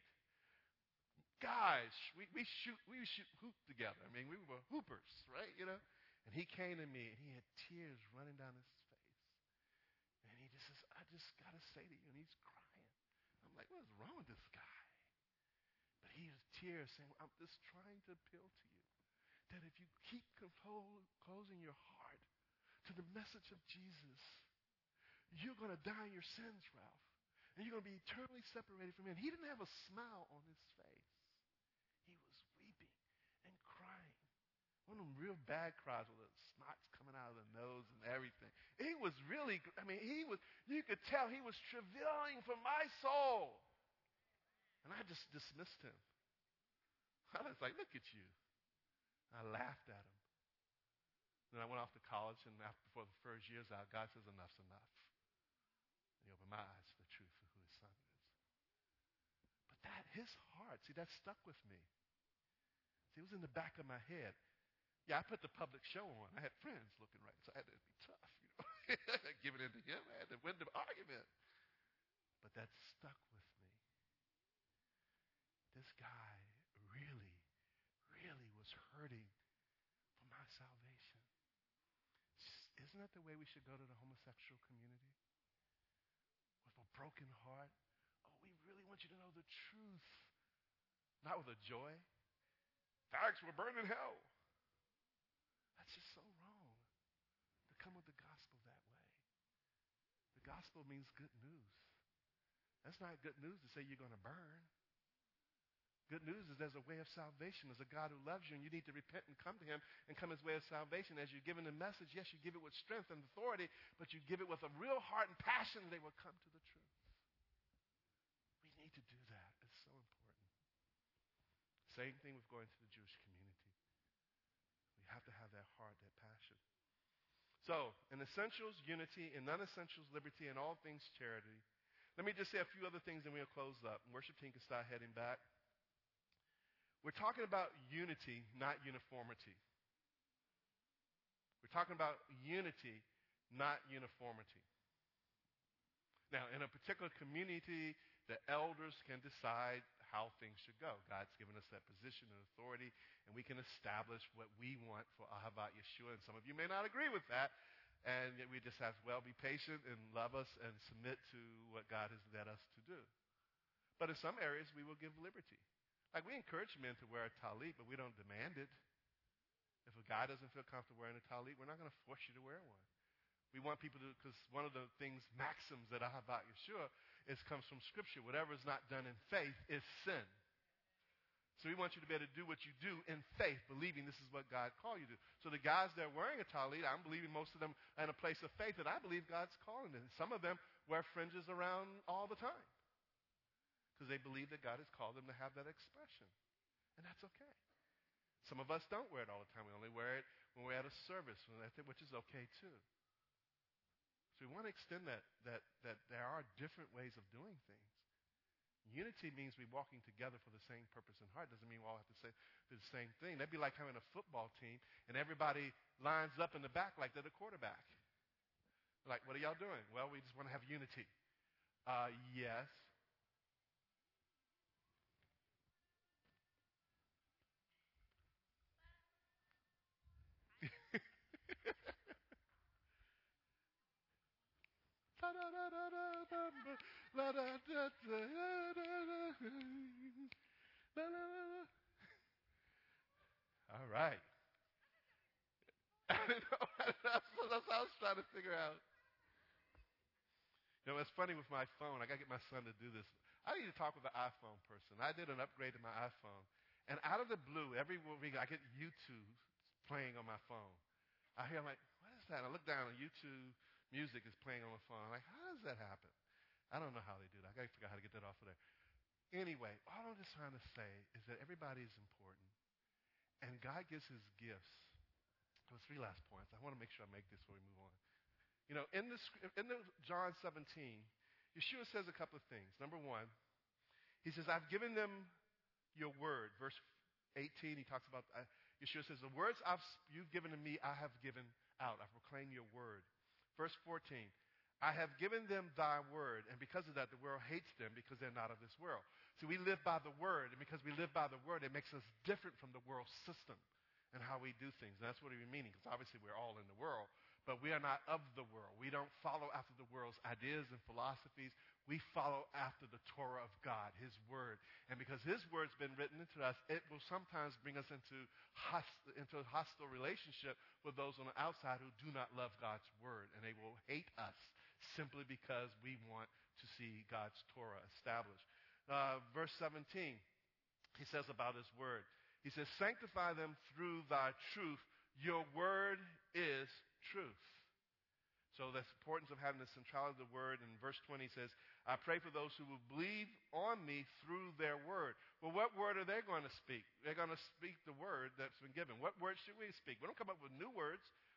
Guys, we, we shoot we shoot hoop together. I mean, we were hoopers, right? You know? And he came to me and he had tears running down his face. And he just says, I just got to say to you, and he's crying. I'm like, what is wrong with this guy? But he has tears saying, I'm just trying to appeal to you that if you keep closing your heart to the message of Jesus, you're going to die in your sins, Ralph. And you're going to be eternally separated from him. He didn't have a smile on his face. He was weeping and crying. One of them real bad cries with the snot's coming out of the nose and everything. He was really, I mean, he was, you could tell he was travailing for my soul. And I just dismissed him. I was like, look at you. I laughed at him. Then I went off to college, and after, before the first year's out, God says, enough's enough. He opened my eyes to the truth of who his son is. But that, his heart, see, that stuck with me. See, it was in the back of my head. Yeah, I put the public show on. I had friends looking right, so I had to be tough, you know. Giving in to him, I had to win the argument. But that stuck with me. This guy really, really was hurting for my salvation. Isn't that the way we should go to the homosexual community? With a broken heart. Oh, we really want you to know the truth. Not with a joy. Facts will burn in hell. That's just so wrong to come with the gospel that way. The gospel means good news. That's not good news to say you're going to burn. Good news is there's a way of salvation. There's a God who loves you, and you need to repent and come to him and come his way of salvation. As you're given the message, yes, you give it with strength and authority, but you give it with a real heart and passion, and they will come to the truth. We need to do that. It's so important. Same thing with going to the Jewish community. We have to have that heart, that passion. So, in essentials, unity. In non-essentials, liberty. In all things, charity. Let me just say a few other things, and we'll close up. Worship team can start heading back. We're talking about unity, not uniformity. We're talking about unity, not uniformity. Now, in a particular community, the elders can decide how things should go. God's given us that position and authority, and we can establish what we want for Ahavat Yeshua. And some of you may not agree with that, and we just have to, well, be patient and love us and submit to what God has led us to do. But in some areas, we will give liberty. Like, we encourage men to wear a talit, but we don't demand it. If a guy doesn't feel comfortable wearing a talit, we're not going to force you to wear one. We want people to, because one of the things, maxims that I have about Yeshua, is comes from Scripture. Whatever is not done in faith is sin. So we want you to be able to do what you do in faith, believing this is what God called you to do. So the guys that are wearing a talit, I'm believing most of them are in a place of faith that I believe God's calling them. Some of them wear fringes around all the time, because they believe that God has called them to have that expression. And that's okay. Some of us don't wear it all the time. We only wear it when we're at a service, which is okay too. So we want to extend that, that, that there are different ways of doing things. Unity means we're walking together for the same purpose and heart. Doesn't mean we all have to say do the same thing. That'd be like having a football team and everybody lines up in the back like they're the quarterback. Like, what are y'all doing? Well, we just want to have unity. Uh, yes. All right. that's, that's what I was trying to figure out. You know, it's funny with my phone. I got to get my son to do this. I need to talk with an iPhone person. I did an upgrade to my iPhone. And out of the blue, every week I get YouTube playing on my phone. I hear, I'm like, what is that? I look down and YouTube music is playing on my phone. I'm like, how does that happen? I don't know how they do that. I got to figure out how to get that off of there. Anyway, all I'm just trying to say is that everybody is important. And God gives his gifts. Those three last points. I want to make sure I make this before we move on. You know, in, this, in the John seventeen, Yeshua says a couple of things. Number one, he says, I've given them your word. Verse eighteen, he talks about, uh, Yeshua says, the words I've, you've given to me, I have given out. I proclaim your word. Verse fourteen, I have given them thy word, and because of that, the world hates them because they're not of this world. So we live by the word, and because we live by the word, it makes us different from the world system and how we do things. And that's what he's meaning, because obviously we're all in the world, but we are not of the world. We don't follow after the world's ideas and philosophies. We follow after the Torah of God, his word. And because his word's been written into us, it will sometimes bring us into, host- into a hostile relationship with those on the outside who do not love God's word. And they will hate us simply because we want to see God's Torah established. Uh, verse seventeen, he says about his word. He says, sanctify them through thy truth. Your word is truth. So that's the importance of having the centrality of the word. And verse twenty says, I pray for those who will believe on me through their word. Well, what word are they going to speak? They're going to speak the word that's been given. What word should we speak? We don't come up with new words.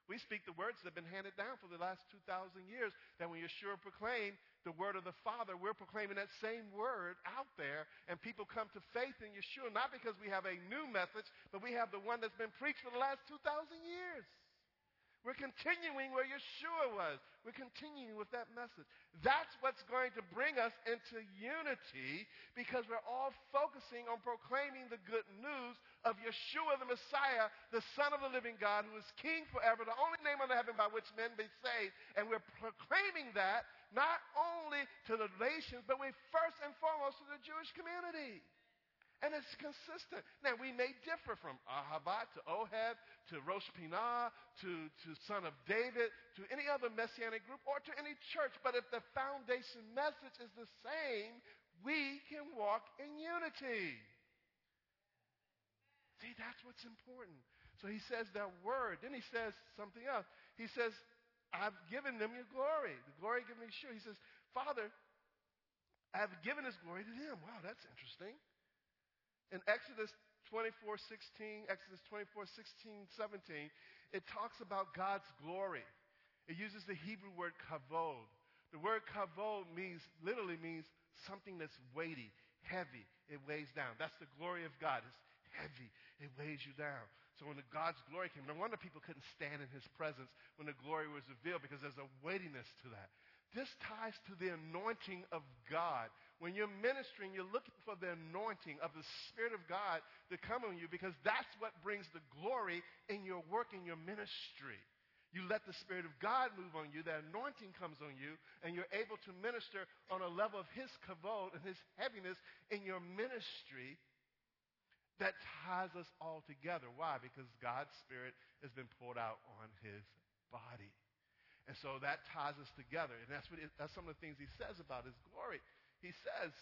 We speak the words that have been handed down for the last two thousand years, that when Yeshua proclaimed the word of the Father, we're proclaiming that same word out there, and people come to faith in Yeshua, not because we have a new message, but we have the one that's been preached for the last two thousand years. We're continuing where Yeshua was. We're continuing with that message. That's what's going to bring us into unity, because we're all focusing on proclaiming the good news of Yeshua the Messiah, the Son of the living God, who is King forever, the only name under heaven by which men be saved. And we're proclaiming that not only to the nations, but we first and foremost to the Jewish community. And it's consistent. Now, we may differ from Ahabat to Oheb to Rosh Pinah to, to Son of David to any other Messianic group or to any church. But if the foundation message is the same, we can walk in unity. See, that's what's important. So he says that word. Then he says something else. He says, I've given them your glory. The glory given to Yeshua. He says, Father, I've given his glory to them. Wow, that's interesting. In Exodus twenty-four sixteen, Exodus twenty-four sixteen, seventeen, it talks about God's glory. It uses the Hebrew word kavod. The word kavod means, literally means something that's weighty, heavy. It weighs down. That's the glory of God. It's heavy. It weighs you down. So when the God's glory came, no wonder people couldn't stand in his presence when the glory was revealed, because there's a weightiness to that. This ties to the anointing of God. When you're ministering, you're looking for the anointing of the Spirit of God to come on you, because that's what brings the glory in your work, in your ministry. You let the Spirit of God move on you, the anointing comes on you, and you're able to minister on a level of his kavod and his heaviness in your ministry that ties us all together. Why? Because God's Spirit has been poured out on his body. And so that ties us together. And that's what it, that's some of the things he says about his glory. He says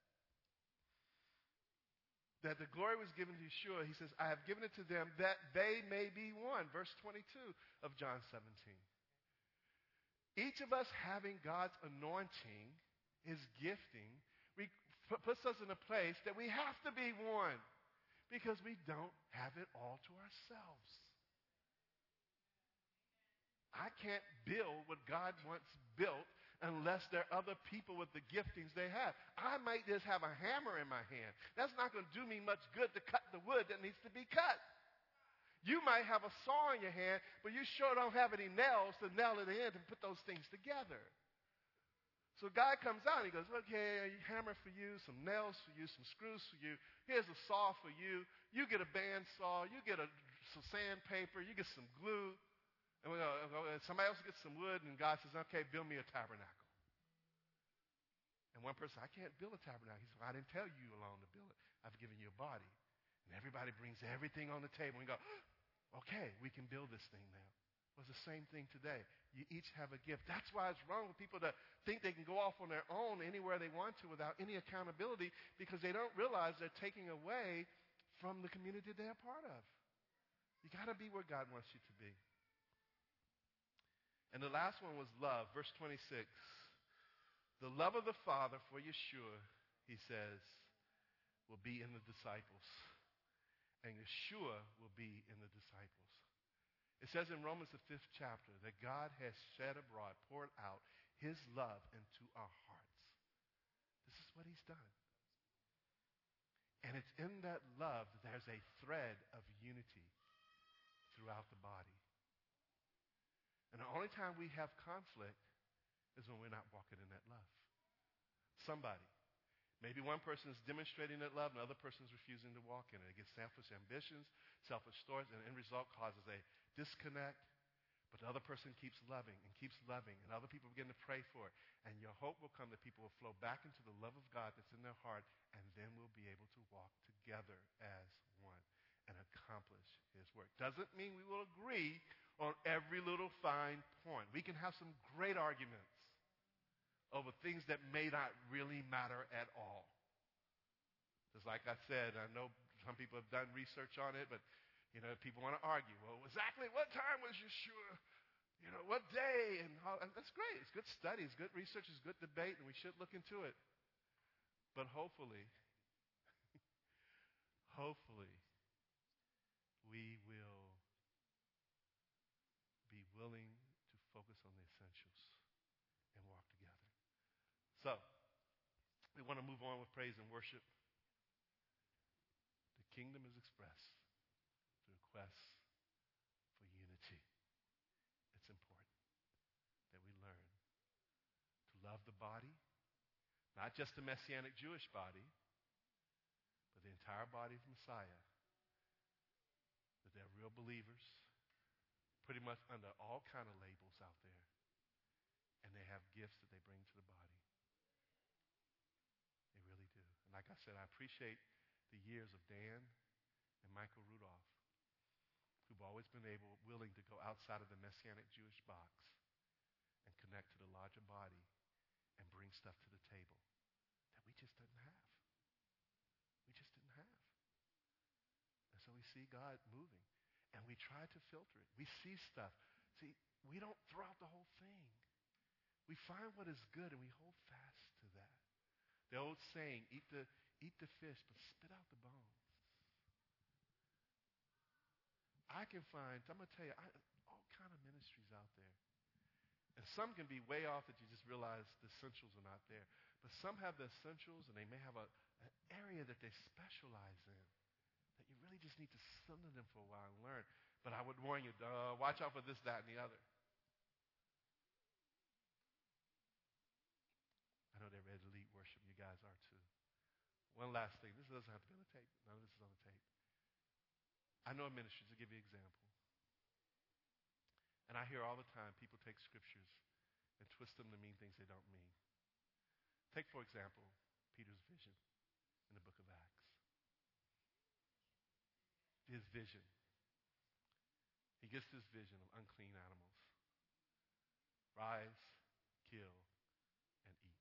that the glory was given to Yeshua. He says, I have given it to them that they may be one. Verse twenty-two of John seventeen. Each of us having God's anointing, his gifting, we, puts us in a place that we have to be one, because we don't have it all to ourselves. I can't build what God wants built unless there are other people with the giftings they have. I might just have a hammer in my hand. That's not going to do me much good to cut the wood that needs to be cut. You might have a saw in your hand, but you sure don't have any nails to nail it in and put those things together. So God comes out and he goes, okay, a hammer for you, some nails for you, some screws for you. Here's a saw for you. You get a bandsaw. You get a, some sandpaper. You get some glue. And we go, somebody else gets some wood, and God says, okay, build me a tabernacle. And one person, I can't build a tabernacle. He said, well, I didn't tell you alone to build it. I've given you a body. And everybody brings everything on the table and go, okay, we can build this thing now. Well, it's the same thing today. You each have a gift. That's why it's wrong with people to think they can go off on their own anywhere they want to without any accountability, because they don't realize they're taking away from the community they're a part of. You got to be where God wants you to be. And the last one was love. Verse twenty-six. The love of the Father for Yeshua, he says, will be in the disciples. And Yeshua will be in the disciples. It says in Romans, the fifth chapter, that God has shed abroad, poured out his love into our hearts. This is what he's done. And it's in that love that there's a thread of unity throughout the body. And the only time we have conflict is when we're not walking in that love. Somebody. Maybe one person is demonstrating that love and the other person is refusing to walk in it. It gets selfish ambitions, selfish thoughts, and the end result causes a disconnect. But the other person keeps loving and keeps loving, and other people begin to pray for it. And your hope will come that people will flow back into the love of God that's in their heart, and then we'll be able to walk together as one and accomplish his work. Doesn't mean we will agree on every little fine point. We can have some great arguments over things that may not really matter at all. Just like I said, I know some people have done research on it, but you know, people want to argue. Well, exactly what time was Yeshua? You know, what day? And, all, and that's great. It's good study. It's good research. It's good debate, and we should look into it. But hopefully, hopefully, we will be willing to focus on the essentials and walk together. So, we want to move on with praise and worship. The kingdom is expressed through requests for unity. It's important that we learn to love the body, not just the Messianic Jewish body, but the entire body of Messiah, that they're real believers, pretty much under all kind of labels out there, and they have gifts that they bring to the body. They really do. And like I said, I appreciate the years of Dan and Michael Rudolph, who've always been able, willing to go outside of the Messianic Jewish box and connect to the larger body and bring stuff to the table that we just didn't have. We just didn't have. And so we see God moving, and we try to filter it. We see stuff. See, we don't throw out the whole thing. We find what is good, and we hold fast to that. The old saying, eat the, eat the fish, but spit out the bones. I can find, I'm going to tell you, I, all kind of ministries out there. And some can be way off that you just realize the essentials are not there. But some have the essentials, and they may have a, an area that they specialize in that you really just need to sit in them for a while and learn. But I would warn you, uh, watch out for this, that, and the other. I know they're ready to lead worship. You guys are too. One last thing. This doesn't have to be on the tape. None of this is on the tape. I know a ministry, to give you an example. And I hear all the time people take scriptures and twist them to mean things they don't mean. Take, for example, Peter's vision in the book of Acts. His vision. He gets this vision of unclean animals. Rise, kill, and eat.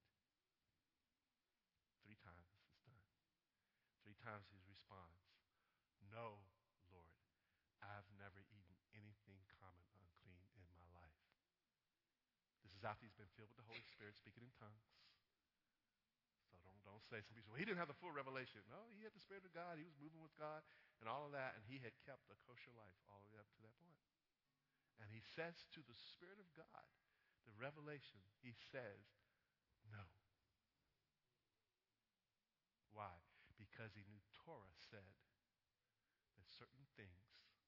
Three times it's done. Three times he responds, no, Lord, I've never eaten anything common unclean in my life. This is after he's been filled with the Holy Spirit, speaking in tongues. So don't, don't say, some people say, well, he didn't have the full revelation. No, he had the Spirit of God. He was moving with God and all of that, and he had kept a kosher life all the way up to that point. And he says to the Spirit of God, the revelation, he says, no. Why? Because he knew Torah said that certain things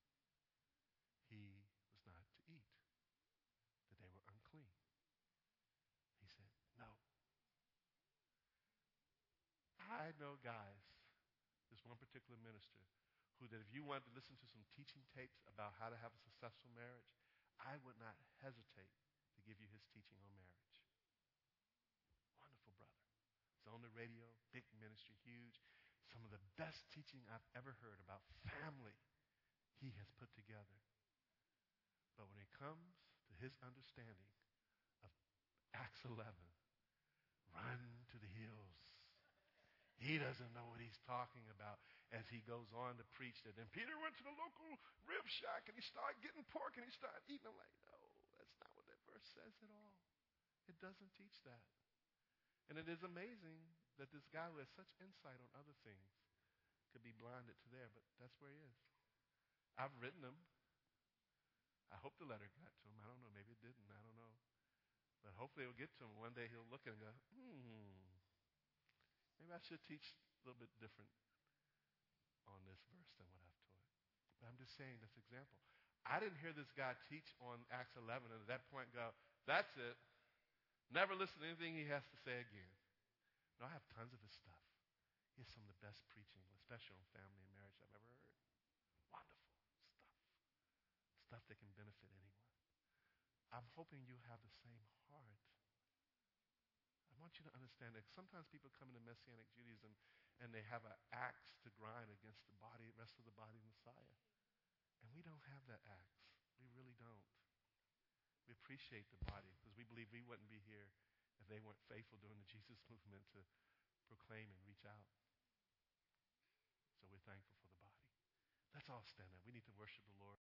he was not to eat, that they were unclean. He said, no. I know guys, this one particular minister, who that if you wanted to listen to some teaching tapes about how to have a successful marriage, I would not hesitate to give you his teaching on marriage. Wonderful brother. He's on the radio, big ministry, huge. Some of the best teaching I've ever heard about family he has put together. But when it comes to his understanding of Acts eleven, run to the hills. He doesn't know what he's talking about as he goes on to preach that. And Peter went to the local rib shack and he started getting pork and he started eating. I'm like, no, that's not what that verse says at all. It doesn't teach that. And it is amazing that this guy who has such insight on other things could be blinded to there, but that's where he is. I've written him. I hope the letter got to him. I don't know. Maybe it didn't. I don't know. But hopefully it'll get to him. One day he'll look and go, hmm, maybe I should teach a little bit different on this verse than what I've taught. But I'm just saying this example. I didn't hear this guy teach on Acts eleven and at that point go, that's it. Never listen to anything he has to say again. No, I have tons of his stuff. He has some of the best preaching, especially on family and marriage I've ever heard. Wonderful stuff. Stuff that can benefit anyone. I'm hoping you have the same heart. I want you to understand that sometimes people come into Messianic Judaism and they have an axe to grind against the body, the rest of the body of Messiah. And we don't have that axe. We really don't. We appreciate the body because we believe we wouldn't be here if they weren't faithful during the Jesus movement to proclaim and reach out. So we're thankful for the body. Let's all stand up. We need to worship the Lord.